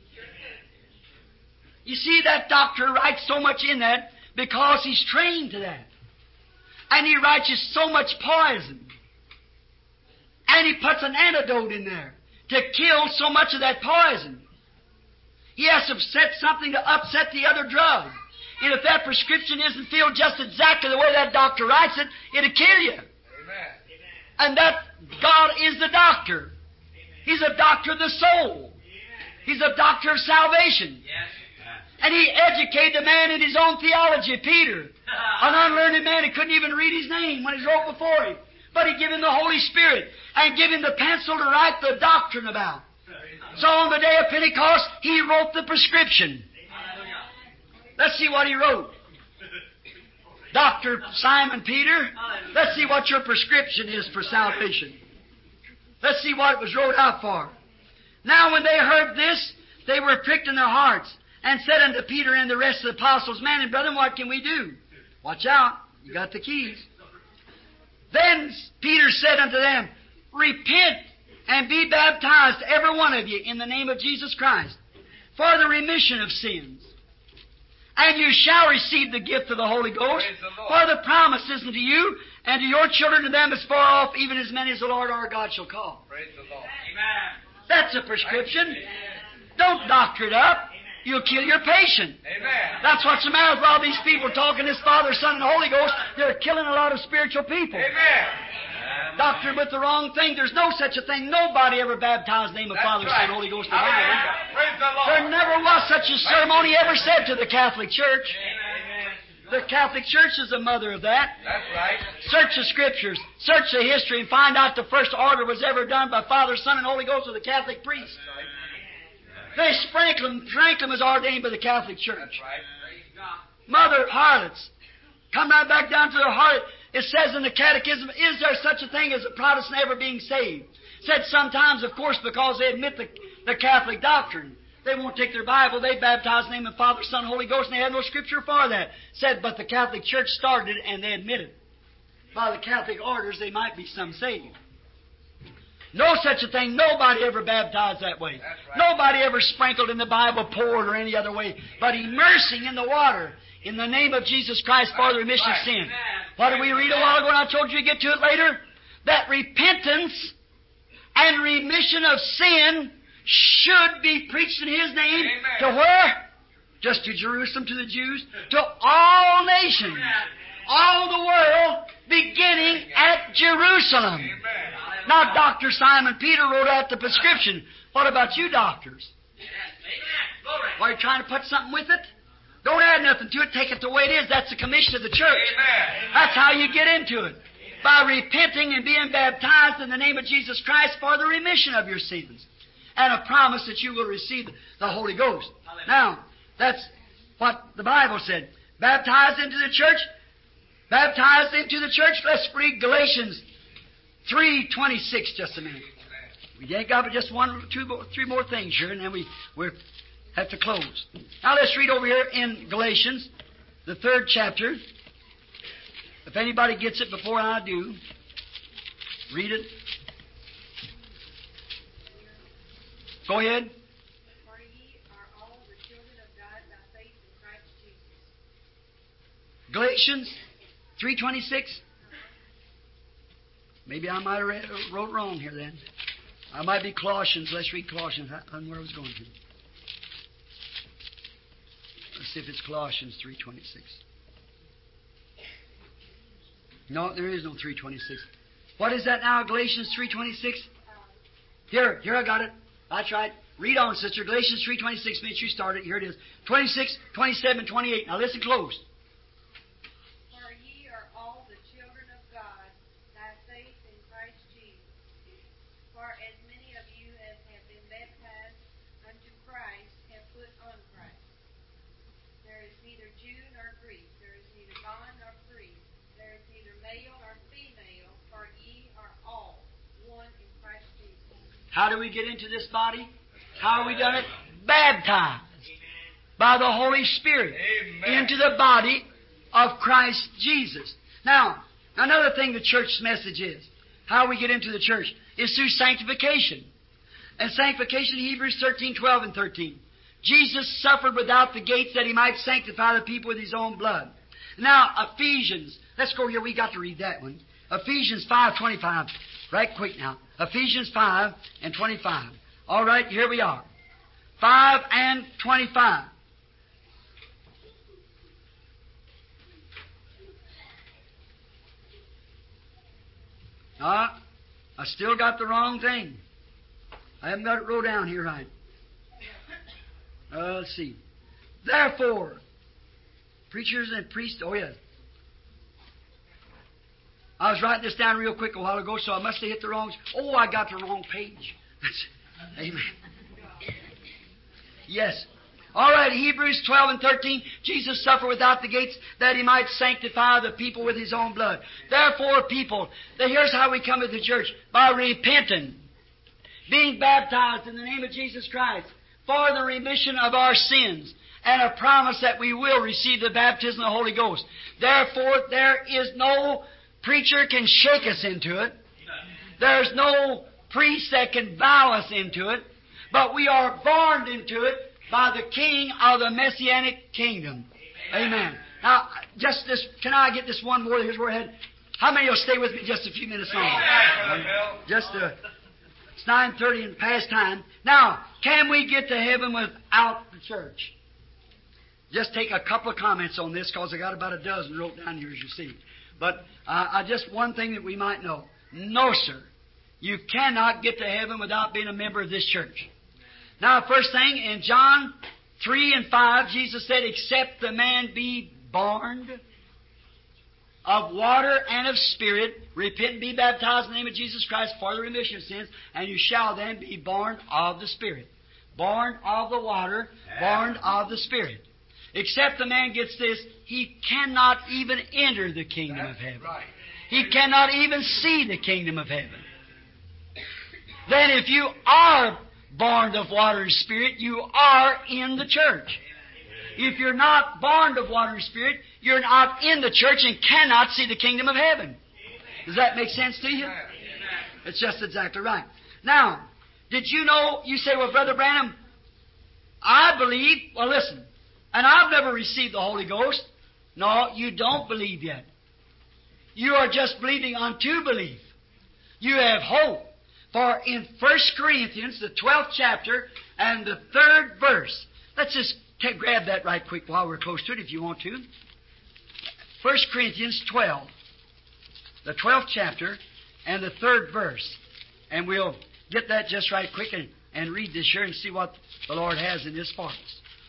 You see, that doctor writes so much in that because he's trained to that. And he writes you so much poison. And he puts an antidote in there to kill so much of that poison. He has to set something to upset the other drug. And if that prescription isn't filled just exactly the way that doctor writes it, it'll kill you. Amen. And that God is the doctor. He's a doctor of the soul. He's a doctor of salvation. Yes. And he educated the man in his own theology, Peter. An unlearned man, he couldn't even read his name when he wrote before him. But he gave him the Holy Spirit and gave him the pencil to write the doctrine about. So on the day of Pentecost, he wrote the prescription. Let's see what he wrote. Doctor Simon Peter, let's see what your prescription is for salvation. Let's see what it was wrote out for. Now when they heard this, they were pricked in their hearts, and said unto Peter and the rest of the apostles, Man and brethren, what can we do? Watch out. You got the keys. Then Peter said unto them, Repent and be baptized, every one of you, in the name of Jesus Christ, for the remission of sins. And you shall receive the gift of the Holy Ghost, Praise the Lord. for the promise is unto you, and to your children, and them as far off, even as many as the Lord our God shall call. Praise the Lord. Amen. That's a prescription. Don't doctor it up. You'll kill your patient. Amen. That's what's the matter with all these people talking this Father, Son, and Holy Ghost. They're killing a lot of spiritual people. Amen. Doctored with the wrong thing. There's no such a thing. Nobody ever baptized in the name of That's Father, right. Son, Holy Ghost, in the Bible. Hallelujah. Praise the Lord. There never was such a ceremony ever said to the Catholic Church. The Catholic Church is the mother of that. That's right. Search the Scriptures, search the history, and find out the first order was ever done by Father, Son, and Holy Ghost with the Catholic priest. They sprinkle them. Franklin was ordained by the Catholic Church. That's right. Mother harlots. Come right back down to the harlot. It says in the Catechism, is there such a thing as a Protestant ever being saved? Said sometimes, of course, because they admit the, the Catholic doctrine. They won't take their Bible. They baptize in the name of Father, Son, Holy Ghost, and they have no Scripture for that. Said, but the Catholic Church started it, and they admitted. By the Catholic orders, they might be some saved. No such a thing. Nobody ever baptized that way. That's right. Nobody ever sprinkled in the Bible, poured, or any other way. But immersing in the water in the name of Jesus Christ for the remission of Right. sin. What did we read a while ago, and I told you to get to it later? That repentance and remission of sin should be preached in His name. Amen. To where? Just to Jerusalem, to the Jews, to all nations, all the world, beginning at Jerusalem. Amen. Now, Doctor Simon Peter wrote out the prescription. What about you, doctors? Are you trying to put something with it? Don't add nothing to it. Take it the way it is. That's the commission of the church. Amen. That's how you get into it. By repenting and being baptized in the name of Jesus Christ for the remission of your sins. And a promise that you will receive the Holy Ghost. Now, that's what the Bible said. Baptized into the church. Baptized into the church. Let's read Galatians three twenty-six just a minute. We ain't got but just one, two, three more things here, and then we we have to close. Now let's read over here in Galatians, the third chapter. If anybody gets it before I do, read it. Go ahead. For ye are all the children of God by faith in Christ Jesus. Galatians three twenty-six. Maybe I might have read, wrote wrong here then. I might be Colossians. Let's read Colossians. I don't know where I was going to. Let's see if it's Colossians three twenty-six. No, there is no three twenty-six. What is that now, Galatians three twenty-six? Here, here I got it. That's right. Read on, sister. Galatians three twenty-six, minutes you started. Here it is. twenty-six, twenty-seven, twenty-eight. Now listen close. For ye are all the children of God by faith in Christ Jesus. For as many of you as have been baptized unto Christ have put on Christ. There is neither Jew nor Greek, there is neither bond nor free, there is neither male nor female, for ye are all one in Christ Jesus. How do we get into this body? How are we done it? Baptized by the Holy Spirit Amen. into the body of Christ Jesus. Now, another thing the church's message is, how we get into the church, is through sanctification. And sanctification, Hebrews thirteen, twelve, and thirteen. Jesus suffered without the gates that He might sanctify the people with His own blood. Now, Ephesians, let's go here, we got to read that one. Ephesians five, twenty-five. Right quick now. Ephesians five and twenty-five. All right, here we are. five and twenty-five. Ah, I still got the wrong thing. I haven't got it wrote down here right. Uh, let's see. Therefore, preachers and priests, oh yes. I was writing this down real quick a while ago, so I must have hit the wrong... Oh, I got the wrong page. Amen. Yes. All right, Hebrews twelve and thirteen. Jesus suffered without the gates that He might sanctify the people with His own blood. Therefore, people, here's how we come to the church. By repenting being baptized in the name of Jesus Christ for the remission of our sins, and a promise that we will receive the baptism of the Holy Ghost. Therefore, there is no preacher can shake us into it. There's no priest that can bow us into it. But we are born into it by the King of the Messianic kingdom. Amen. Amen. Now, just this, can I get this one more? Here's where we're headed. How many will stay with me just a few minutes longer? Just uh, it's nine thirty and past time. Now, can we get to heaven without the church? Just take a couple of comments on this, because I got about a dozen wrote down here, as you see. But uh, I just one thing that we might know. No, sir. You cannot get to heaven without being a member of this church. Now, first thing, in John three and five, Jesus said, except the man be born of water and of Spirit, repent and be baptized in the name of Jesus Christ for the remission of sins, and you shall then be born of the Spirit. Born of the water, born of the Spirit. Except the man gets this, he cannot even enter the kingdom of heaven. He cannot even see the kingdom of heaven. Then if you are born of water and Spirit, you are in the church. If you're not born of water and Spirit, you're not in the church and cannot see the kingdom of heaven. Does that make sense to you? It's just exactly right. Now, did you know, you say, well, Brother Branham, I believe, well, listen, and I've never received the Holy Ghost. No, you don't believe yet. You are just believing unto belief. You have hope. For in First Corinthians, the twelfth chapter, and the third verse, let's just take, grab that right quick while we're close to it, if you want to. First Corinthians twelve, the twelfth chapter, and the third verse. And we'll get that just right quick and, and read this here and see what the Lord has in this for us.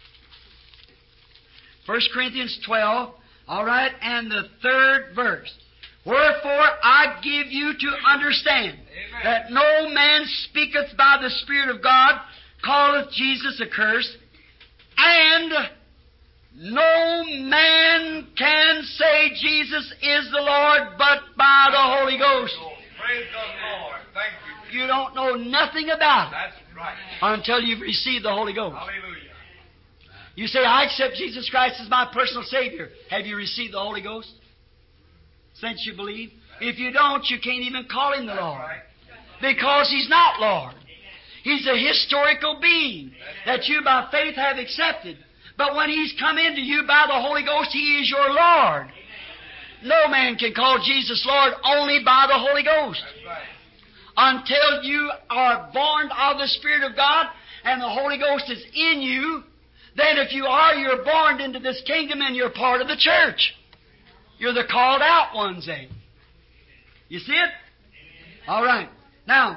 First Corinthians twelve, all right, and the third verse. Wherefore I give you to understand Amen. That no man speaketh by the Spirit of God, calleth Jesus accursed, and no man can say Jesus is the Lord but by the Holy Ghost. Praise the Lord. Thank you. You don't know nothing about it That's right. until you've received the Holy Ghost. Hallelujah. You say, I accept Jesus Christ as my personal Savior. Have you received the Holy Ghost since you believe? If you don't, you can't even call Him the Lord. Because He's not Lord. He's a historical being that you by faith have accepted. But when He's come into you by the Holy Ghost, He is your Lord. No man can call Jesus Lord only by the Holy Ghost. Until you are born of the Spirit of God and the Holy Ghost is in you, then if you are, you're born into this kingdom and you're part of the church. You're the called out ones, eh? You see it? All right. Now,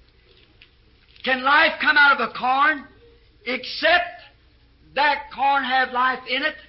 can life come out of a corn except that corn have life in it?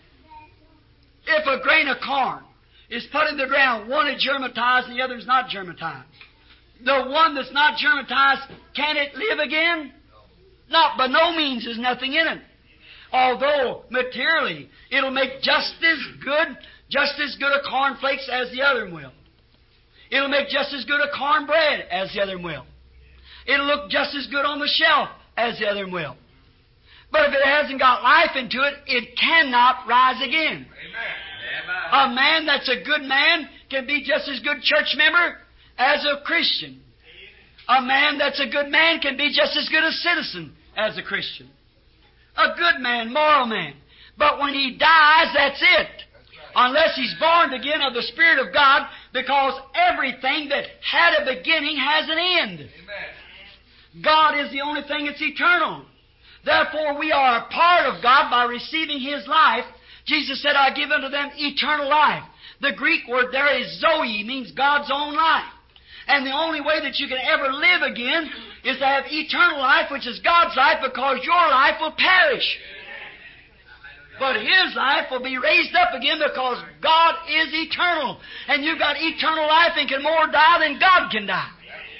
If a grain of corn is put in the ground, one is germatized and the other is not germatized. The one that's not germatized, can it live again? Not by no means. There's nothing in it. Although materially it'll make just as good, just as good a cornflakes as the other will. It'll make just as good a cornbread as the other will. It'll look just as good on the shelf as the other will. But if it hasn't got life into it, it cannot rise again. Amen. A man that's a good man can be just as good church member as a Christian. A man that's a good man can be just as good a citizen as a Christian. A good man, moral man. But when he dies, that's it. Unless he's born again of the Spirit of God, because everything that had a beginning has an end. Amen. God is the only thing that's eternal. Therefore, we are a part of God by receiving His life. Jesus said, I give unto them eternal life. The Greek word there is Zoe, means God's own life. And the only way that you can ever live again is to have eternal life, which is God's life, because your life will perish. But His life will be raised up again because God is eternal. And you've got eternal life and can more die than God can die.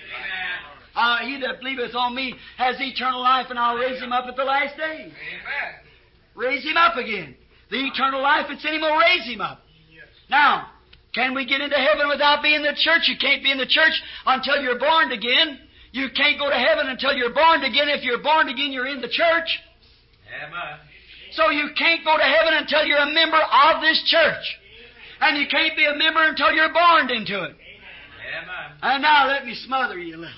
Uh, he that believeth on me has eternal life, and I'll raise him up at the last day. Amen. Raise him up again. The eternal life that's in him will raise him up. Now, can we get into heaven without being in the church? You can't be in the church until you're born again. You can't go to heaven until you're born again. If you're born again, you're in the church. Amen. So you can't go to heaven until you're a member of this church. And you can't be a member until you're born into it. Amen. And now let me smother you a little.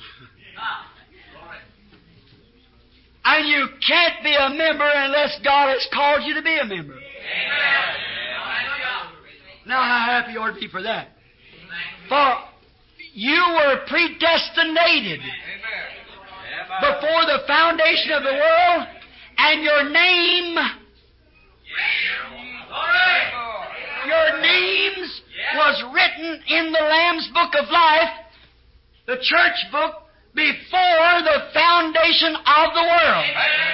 And you can't be a member unless God has called you to be a member. Amen. Now how happy you ought to be for that. For you were predestinated before the foundation of the world, and your name, your names was written in the Lamb's Book of Life, the church book, before the foundation of the world.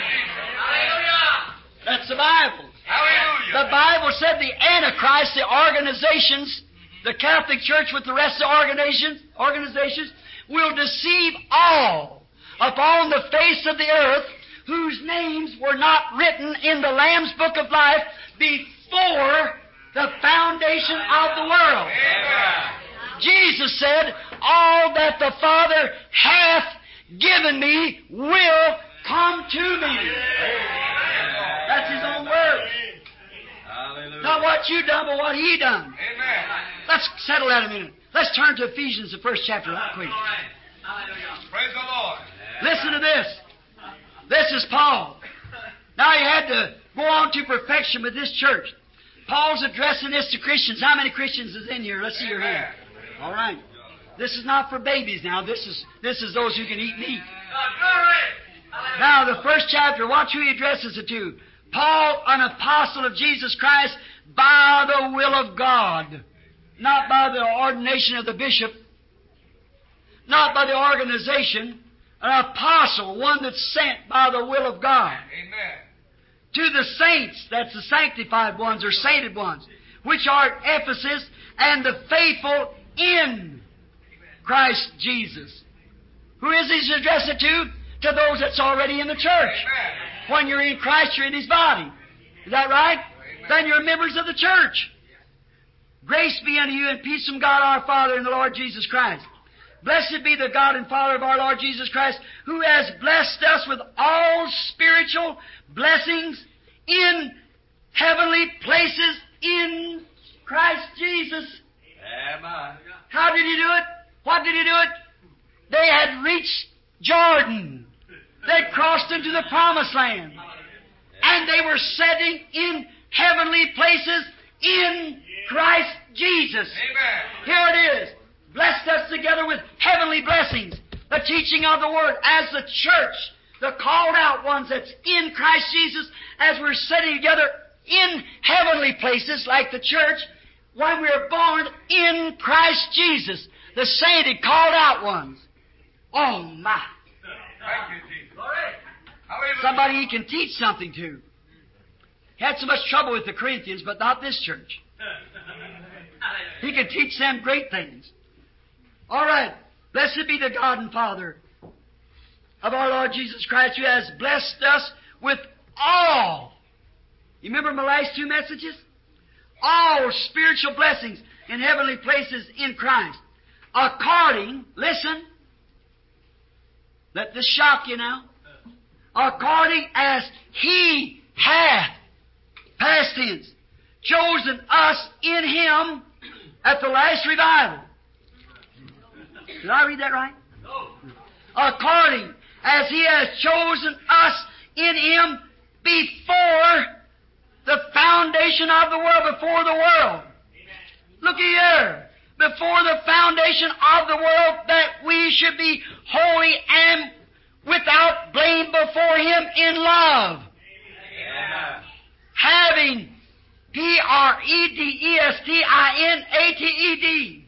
That's the Bible. The Bible said the Antichrist, the organizations, the Catholic Church with the rest of the organizations, organizations will deceive all upon the face of the earth whose names were not written in the Lamb's Book of Life before the foundation of the world. Jesus said, all that the Father hath given me will come to me. That's His own word. Hallelujah. Not what you done, but what He done. Amen. Let's settle that a minute. Let's turn to Ephesians, the first chapter, right quick. Praise the Lord. Listen to this. This is Paul. Now he had to go on to perfection with this church. Paul's addressing this to Christians. How many Christians is in here? Let's see your hand. All right. This is not for babies now. This is this is those who can eat meat. Now, the first chapter, watch who he addresses it to. Paul, an apostle of Jesus Christ, by the will of God. Not by the ordination of the bishop. Not by the organization. An apostle, one that's sent by the will of God. Amen. To the saints, that's the sanctified ones or sainted ones, which are at Ephesus, and the faithful in Christ Jesus. Who is he to address it to? To those that's already in the church. Amen. When you're in Christ, you're in His body. Is that right? Amen. Then you're members of the church. Grace be unto you and peace from God our Father and the Lord Jesus Christ. Blessed be the God and Father of our Lord Jesus Christ, who has blessed us with all spiritual blessings in heavenly places in Christ Jesus. Amen. How did He do it? What did He do it? They had reached Jordan. They crossed into the Promised Land. And they were sitting in heavenly places in Christ Jesus. Amen. Here it is. Blessed us together with heavenly blessings. The teaching of the Word as the church, the called out ones that's in Christ Jesus, as we're sitting together in heavenly places like the church, when we're born in Christ Jesus, the sainted, called out ones. Oh my. Thank you, Jesus. Hallelujah. Somebody He can teach something to. He had so much trouble with the Corinthians, but not this church. He can teach them great things. All right. Blessed be the God and Father of our Lord Jesus Christ, who has blessed us with all. You remember my last two messages? All spiritual blessings in heavenly places in Christ. According, listen, let this shock you now. According as He hath, past tense, chosen us in Him at the last revival. Did I read that right? No. According as He has chosen us in Him before the foundation of the world, before the world. Look here. Before the foundation of the world, that we should be holy and without blame before Him in love. Amen. Having P R E D E S T I N A T E D.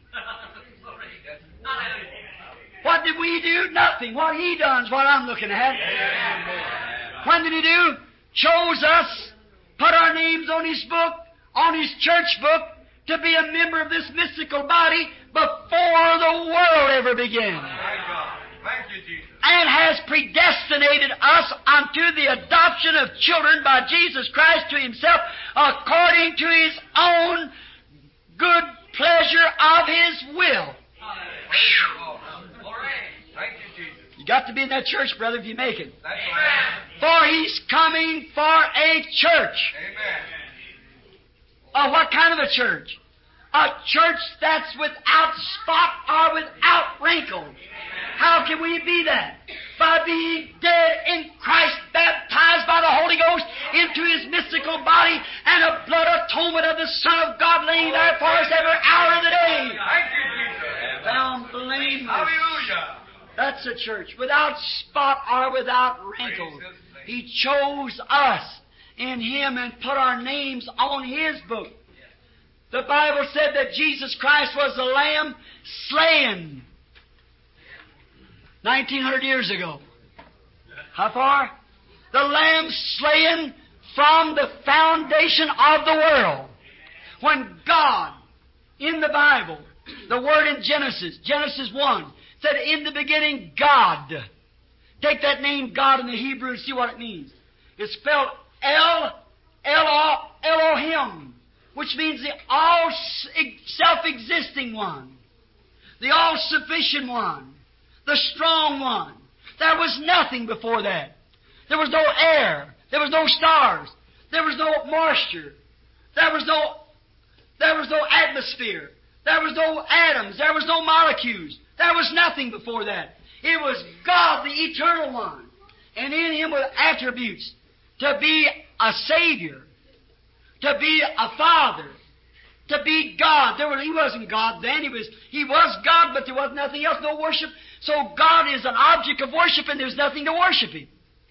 What did we do? Nothing. What He done is what I'm looking at. When did He do? Chose us, put our names on His book, on His church book, to be a member of this mystical body before the world ever began. Thank God. Thank you, Jesus. And has predestinated us unto the adoption of children by Jesus Christ to Himself according to His own good pleasure of His will. Thank you, Jesus. You to be in that church, brother, if you make it. That's right. For He's coming for a church. Amen. Uh, what kind of a church? A church that's without spot or without wrinkle. How can we be that? By being dead in Christ, baptized by the Holy Ghost into His mystical body, and a blood atonement of the Son of God laying there for us every hour of the day. Thank you, Jesus. Found blameless. Hallelujah. That's a church without spot or without wrinkle. He chose us in Him and put our names on His book. The Bible said that Jesus Christ was the Lamb slain nineteen hundred years ago. How far? The Lamb slain from the foundation of the world. When God, in the Bible, the word in Genesis, Genesis one, said, in the beginning, God. Take that name God in the Hebrew and see what it means. It's spelled El, Elo, Elohim, which means the all self-existing one, the all-sufficient one, the strong one. There was nothing before that. There was no air. There was no stars. There was no moisture. There was no, there was no atmosphere. There was no atoms. There was no molecules. There was nothing before that. It was God, the Eternal One, and in Him were attributes to be a Savior, to be a Father, to be God. There was, He wasn't God then. He was, He was God, but there was nothing else, no worship. So God is an object of worship, and there's nothing to worship Him.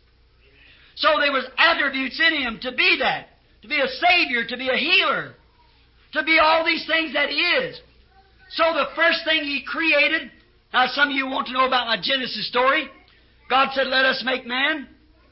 So there was attributes in Him to be that, to be a Savior, to be a healer, to be all these things that He is. So the first thing He created, now some of you want to know about my Genesis story. God said, let us make man.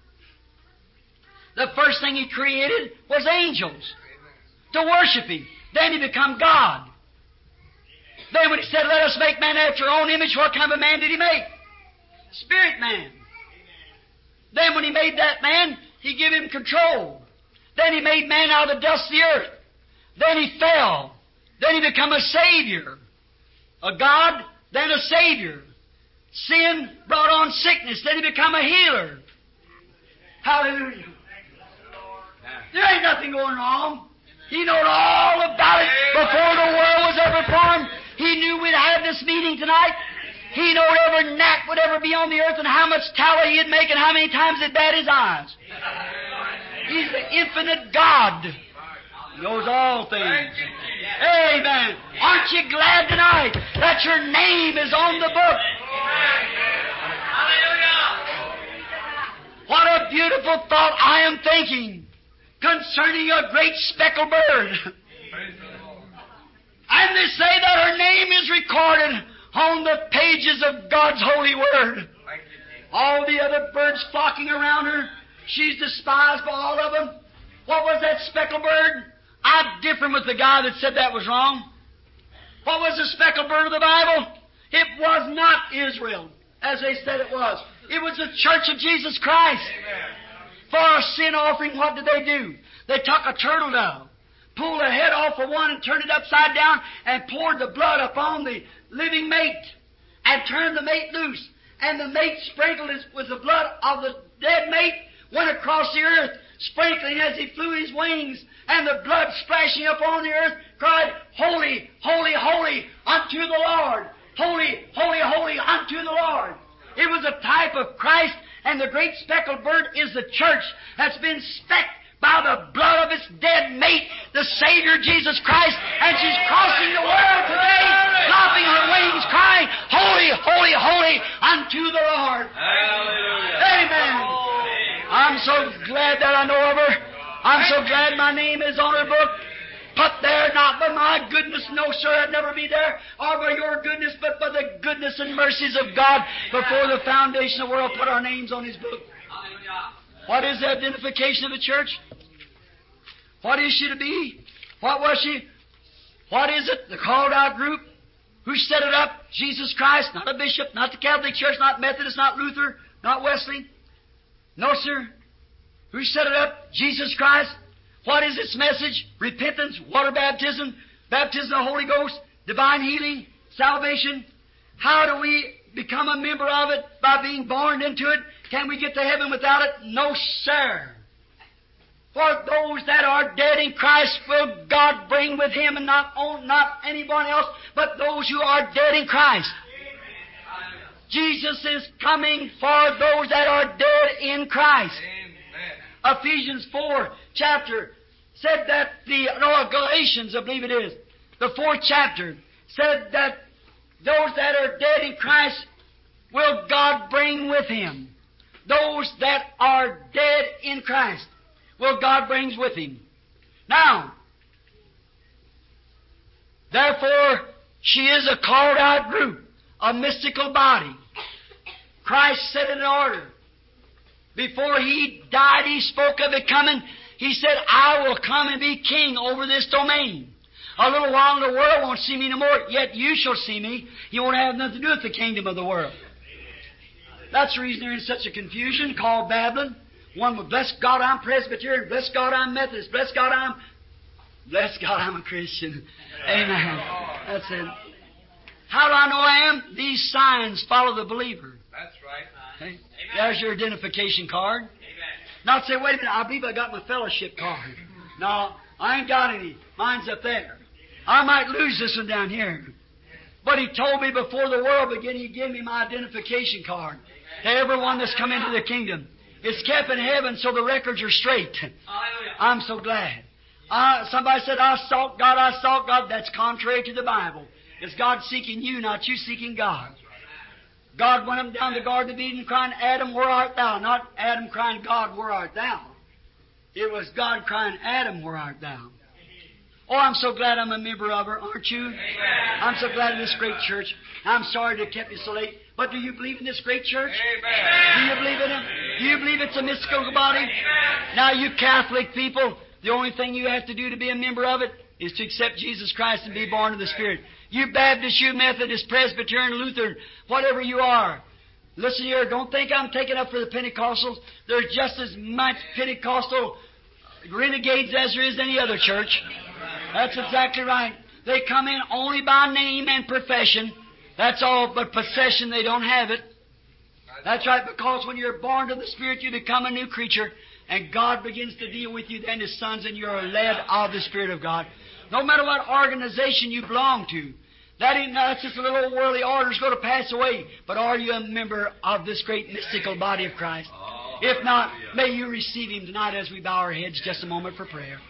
The first thing He created was angels to worship Him. Then He became God. Then when He said, let us make man after our own image, what kind of a man did He make? Spirit man. Then when He made that man, He gave him control. Then He made man out of the dust of the earth. Then he fell. Then He became a Savior. A God, then a Savior. Sin brought on sickness. Then He became a healer. Hallelujah. There ain't nothing going wrong. He knew all about it before the world was ever formed. He knew we'd have this meeting tonight. He knew every gnat would ever be on the earth and how much tallow He'd make and how many times it'd bat His eyes. He's the infinite God. He knows all things. Amen. Aren't you glad tonight that your name is on the book? What a beautiful thought I am thinking concerning a great speckled bird. And they say that her name is recorded on the pages of God's holy word. All the other birds flocking around her, she's despised by all of them. What was that speckled bird? I'm different with the guy that said that was wrong. What was the speckled bird of the Bible? It was not Israel, as they said it was. It was the church of Jesus Christ. Amen. For a sin offering, what did they do? They took a turtle dove, pulled the head off of one and turned it upside down and poured the blood upon the living mate and turned the mate loose. And the mate sprinkled it with the blood of the dead mate, went across the earth, sprinkling as he flew his wings, and the blood splashing upon the earth, cried, Holy, holy, holy unto the Lord. Holy, holy, holy unto the Lord. It was a type of Christ, and the great speckled bird is the church that's been specked by the blood of its dead mate, the Savior Jesus Christ, and she's crossing the world today, flapping her wings, crying, Holy, holy, holy unto the Lord. Hallelujah. Amen. I'm so glad that I know of her. I'm so glad my name is on her book. Put there not by my goodness, no, sir, I'd never be there, or by your goodness, but by the goodness and mercies of God. Before the foundation of the world, put our names on His book. What is the identification of the church? What is she to be? What was she? What is it? The called out group? Who set it up? Jesus Christ, not a bishop, not the Catholic Church, not Methodist, not Luther, not Wesley. No, sir. Who set it up? Jesus Christ. What is its message? Repentance, water baptism, baptism of the Holy Ghost, divine healing, salvation. How do we become a member of it by being born into it? Can we get to heaven without it? No, sir. For those that are dead in Christ will God bring with Him, and not on, not anyone else, but those who are dead in Christ. Jesus is coming for those that are dead in Christ. Amen. Ephesians four chapter said that the, no, Galatians, I believe it is, the fourth chapter said that those that are dead in Christ will God bring with Him. Those that are dead in Christ will God brings with Him. Now, therefore, she is a called out group, a mystical body. Christ set it in order. Before He died, He spoke of it coming. He said, I will come and be king over this domain. A little while and the world won't see me no more, yet you shall see me. You won't have nothing to do with the kingdom of the world. That's the reason they're in such a confusion called Babylon. One will, bless God, I'm Presbyterian. Bless God, I'm Methodist. Bless God, I'm... Bless God, I'm a Christian. Amen. That's it. How do I know I am? These signs follow the believer. That's right. Okay? There's your identification card. Amen. Not say, wait a minute, I believe I got my fellowship card. No, I ain't got any. Mine's up there. I might lose this one down here. But He told me before the world began, He gave me my identification card. To everyone that's come into the kingdom. It's kept in heaven so the records are straight. I'm so glad. Uh, somebody said, I sought God, I sought God. That's contrary to the Bible. It's God seeking you, not you seeking God. God went up down the Garden of Eden crying, Adam, where art thou? Not Adam crying, God, where art thou? It was God crying, Adam, where art thou? Oh, I'm so glad I'm a member of her, aren't you? Amen. I'm so glad of this great church. I'm sorry to have kept you so late. But do you believe in this great church? Amen. Do you believe in it? Do you believe it's a mystical body? Amen. Now, you Catholic people, the only thing you have to do to be a member of it is to accept Jesus Christ and be born of the Spirit. You Baptist, you Methodist, Presbyterian, Lutheran, whatever you are, listen here, don't think I'm taking up for the Pentecostals. There's just as much Pentecostal renegades as there is any other church. That's exactly right. They come in only by name and profession. That's all, but possession, they don't have it. That's right, because when you're born to the Spirit, you become a new creature, and God begins to deal with you then as sons, and you're led of the Spirit of God. No matter what organization you belong to, that ain't, that's just a little worldly order is going to pass away. But are you a member of this great mystical body of Christ? If not, may you receive Him tonight as we bow our heads just a moment for prayer.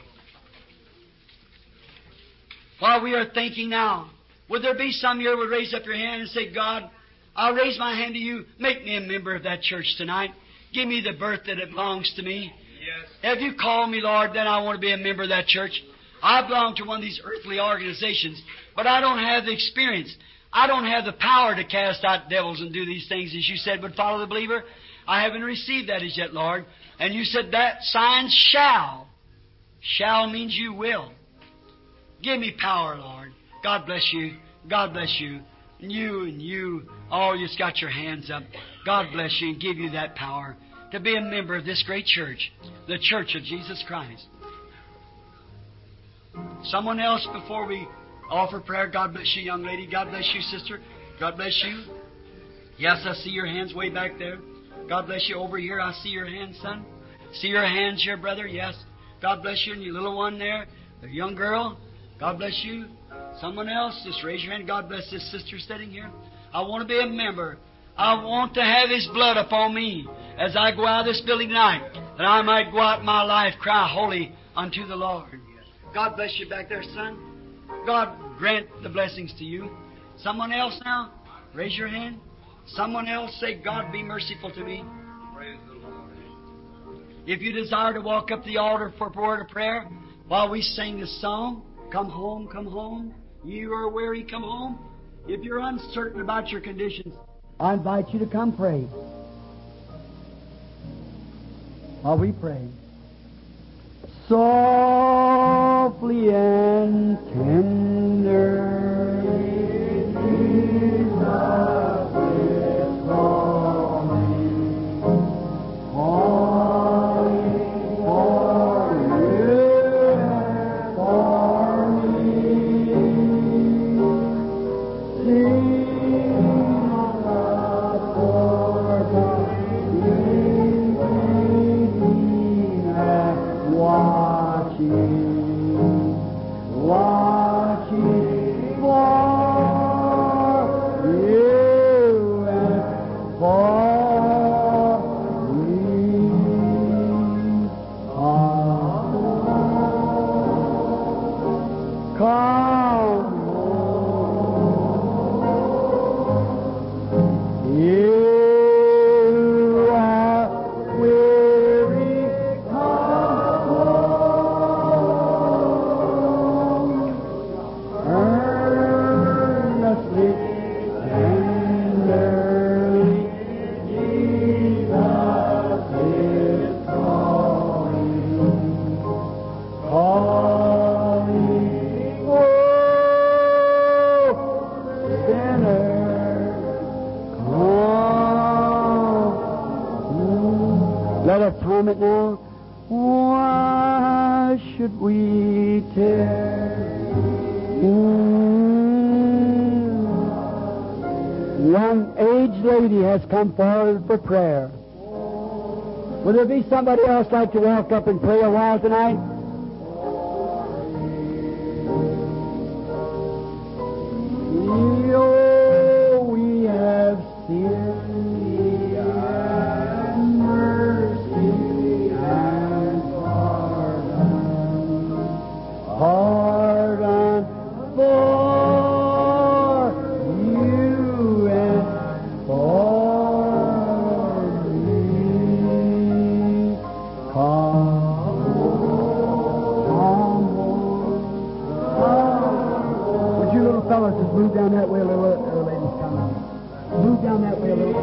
While we are thinking now, would there be some here who would raise up your hand and say, God, I'll raise my hand to you. Make me a member of that church tonight. Give me the birth that it belongs to me. Yes. If you call me, Lord, then I want to be a member of that church. I belong to one of these earthly organizations, but I don't have the experience. I don't have the power to cast out devils and do these things as you said would follow the believer. I haven't received that as yet, Lord. And you said that signs shall. Shall means you will. Give me power, Lord. God bless you. God bless you. And you and you, all you just got your hands up. God bless you and give you that power to be a member of this great church, the Church of Jesus Christ. Someone else before we offer prayer. God bless you, young lady. God bless you, sister. God bless you. Yes, I see your hands way back there. God bless you over here. I see your hands, son. See your hands here, brother. Yes. God bless you. And your little one there, the young girl. God bless you. Someone else, just raise your hand. God bless this sister sitting here. I want to be a member. I want to have His blood upon me as I go out of this building tonight, that I might go out in my life, cry holy unto the Lord. God bless you back there, son. God grant the blessings to you. Someone else now, raise your hand. Someone else say, God be merciful to me. Praise the Lord. If you desire to walk up the altar for a word of prayer while we sing this song, come home, come home. You are weary, come home. If you're uncertain about your conditions, I invite you to come pray. While we pray. Softly and tender, Jesus is calling, calling for you and for me. Sing of You and for me. Come, come, you are weary, come home, earnestly, tenderly, Jesus is calling, calling, oh, sinner. Let us hum it now. Why should we tarry? Young aged lady has come forward for prayer. Will there be somebody else like to walk up and pray a while tonight? Oh, we have sinned. Pardon for you and for me. Come, come, come. Would you little fellas just move down that way a little? Uh, ladies, come on. Move down that way a little.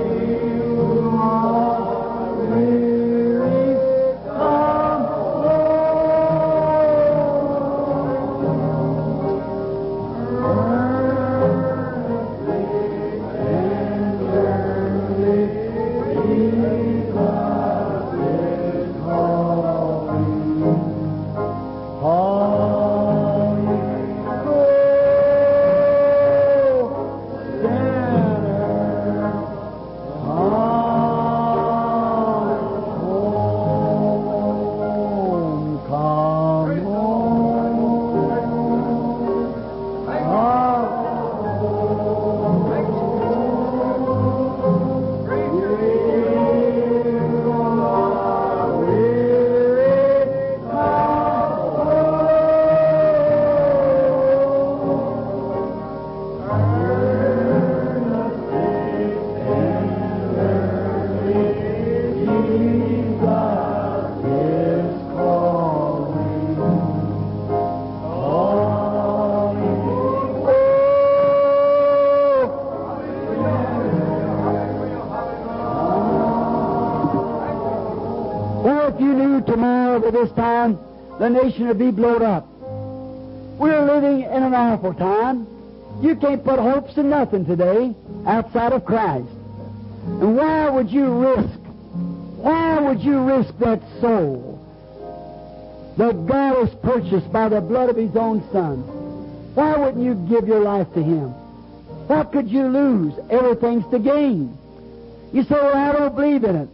This time, the nation will be blown up. We're living in an awful time. You can't put hopes in nothing today outside of Christ. And why would you risk, why would you risk that soul that God has purchased by the blood of His own Son? Why wouldn't you give your life to Him? What could you lose? Everything's to gain. You say, well, I don't believe in it.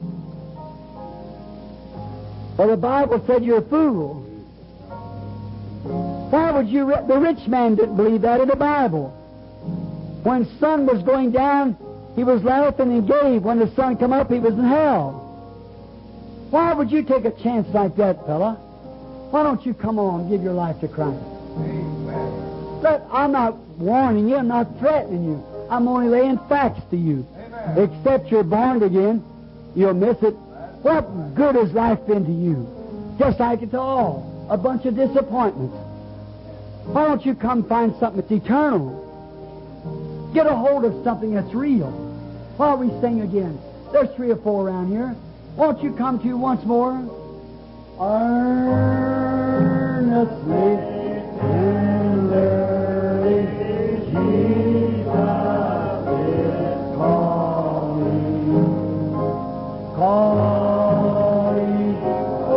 Well, the Bible said you're a fool. Why would you... Re- the rich man didn't believe that in the Bible. When the sun was going down, he was laughing and gave. When the sun come up, he was in hell. Why would you take a chance like that, fella? Why don't you come on and give your life to Christ? But I'm not warning you. I'm not threatening you. I'm only laying facts to you. Amen. Except you're born again, you'll miss it. What good has life been to you? Just like it's all a bunch of disappointments. Why don't you come find something that's eternal? Get a hold of something that's real. While we sing again, there's three or four around here. Won't you come to once more? Earnestly, tenderly, Jesus is calling, calling, oh,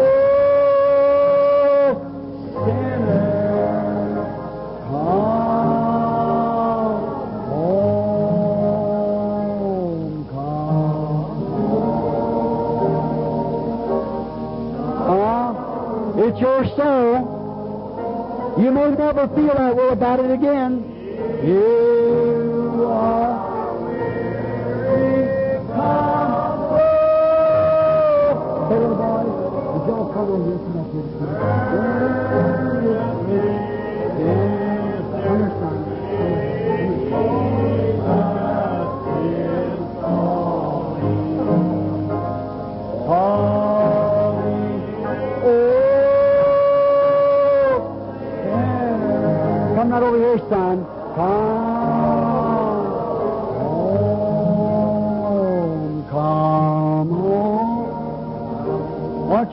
sinner, come home, come home. It's your soul. You may never feel that way about it again. You are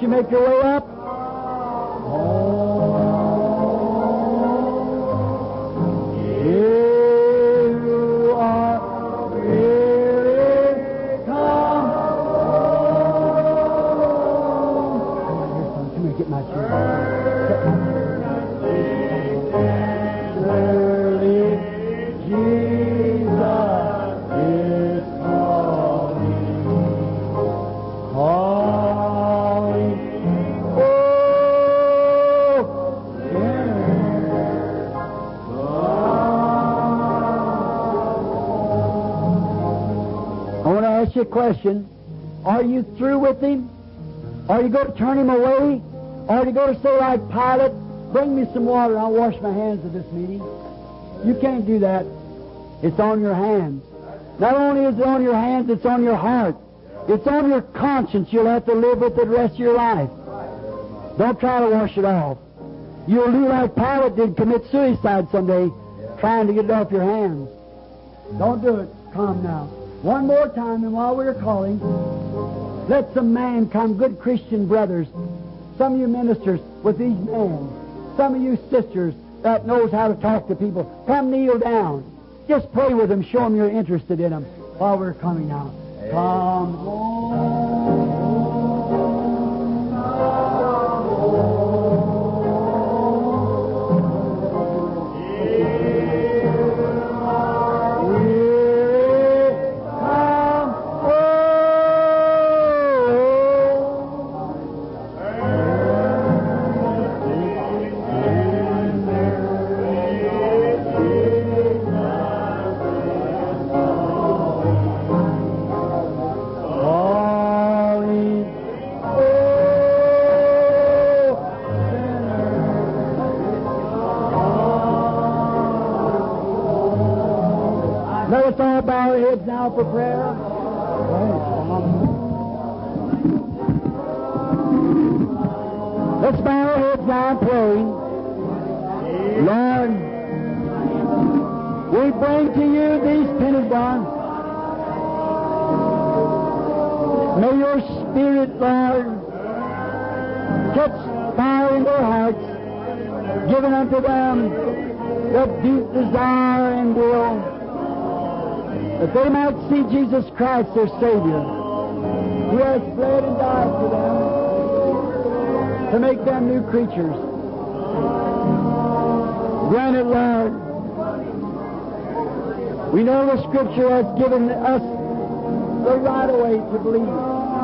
Won't you make your way up? You are really come home. Come here, get my chair. Get my chair. Surely Jesus is calling, calling. Oh, sinners, I want to ask you a question. Are you through with him? Are you going to turn him away? Or are you going to say like Pilate, bring me some water and I'll wash my hands at this meeting? You can't do that. It's on your hands. Not only is it on your hands, it's on your heart. It's on your conscience. You'll have to live with it the rest of your life. Don't try to wash it off. You'll do like Pilate did, commit suicide someday, trying to get it off your hands. Don't do it. Come now. One more time, and while we're calling, let some man come, good Christian brothers, some of you ministers with these men, some of you sisters that knows how to talk to people, come kneel down. Just pray with them, show them you're interested in them while we're coming now. Come home. Let us all bow our heads now for prayer. Let's bow our heads now and pray. Lord, we bring to you these penitent. May your Spirit, Lord, catch fire in their hearts, giving unto them the deep desire and will, that they might see Jesus Christ, their Savior, who has bled and died for them to make them new creatures. Grant it, Lord. We know the Scripture has given us the right way to believe,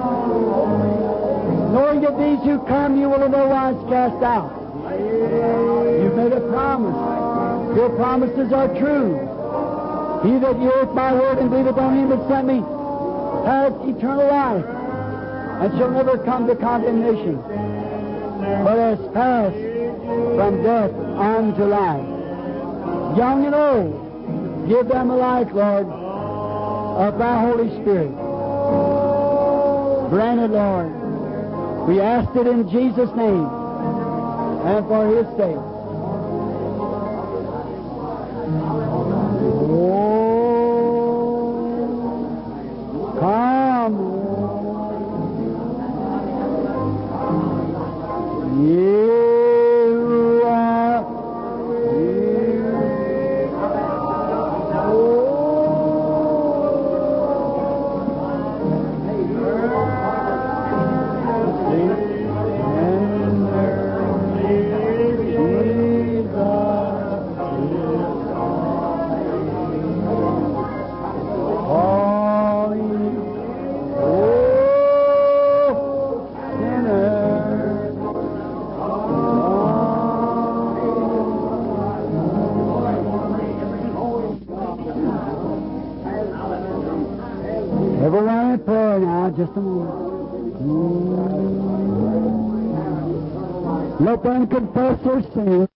knowing that these who come you will in no wise cast out. You've made a promise. Your promises are true. He that heareth my word and believeth on him that sent me hath eternal life, and shall never come to condemnation, but has passed from death unto life. Young and old, give them a life, Lord, of thy Holy Spirit. Grant it, Lord. We ask it in Jesus' name and for his sake. Come. You are here. Everyone in prayer now, just a moment. Let them confess their sins.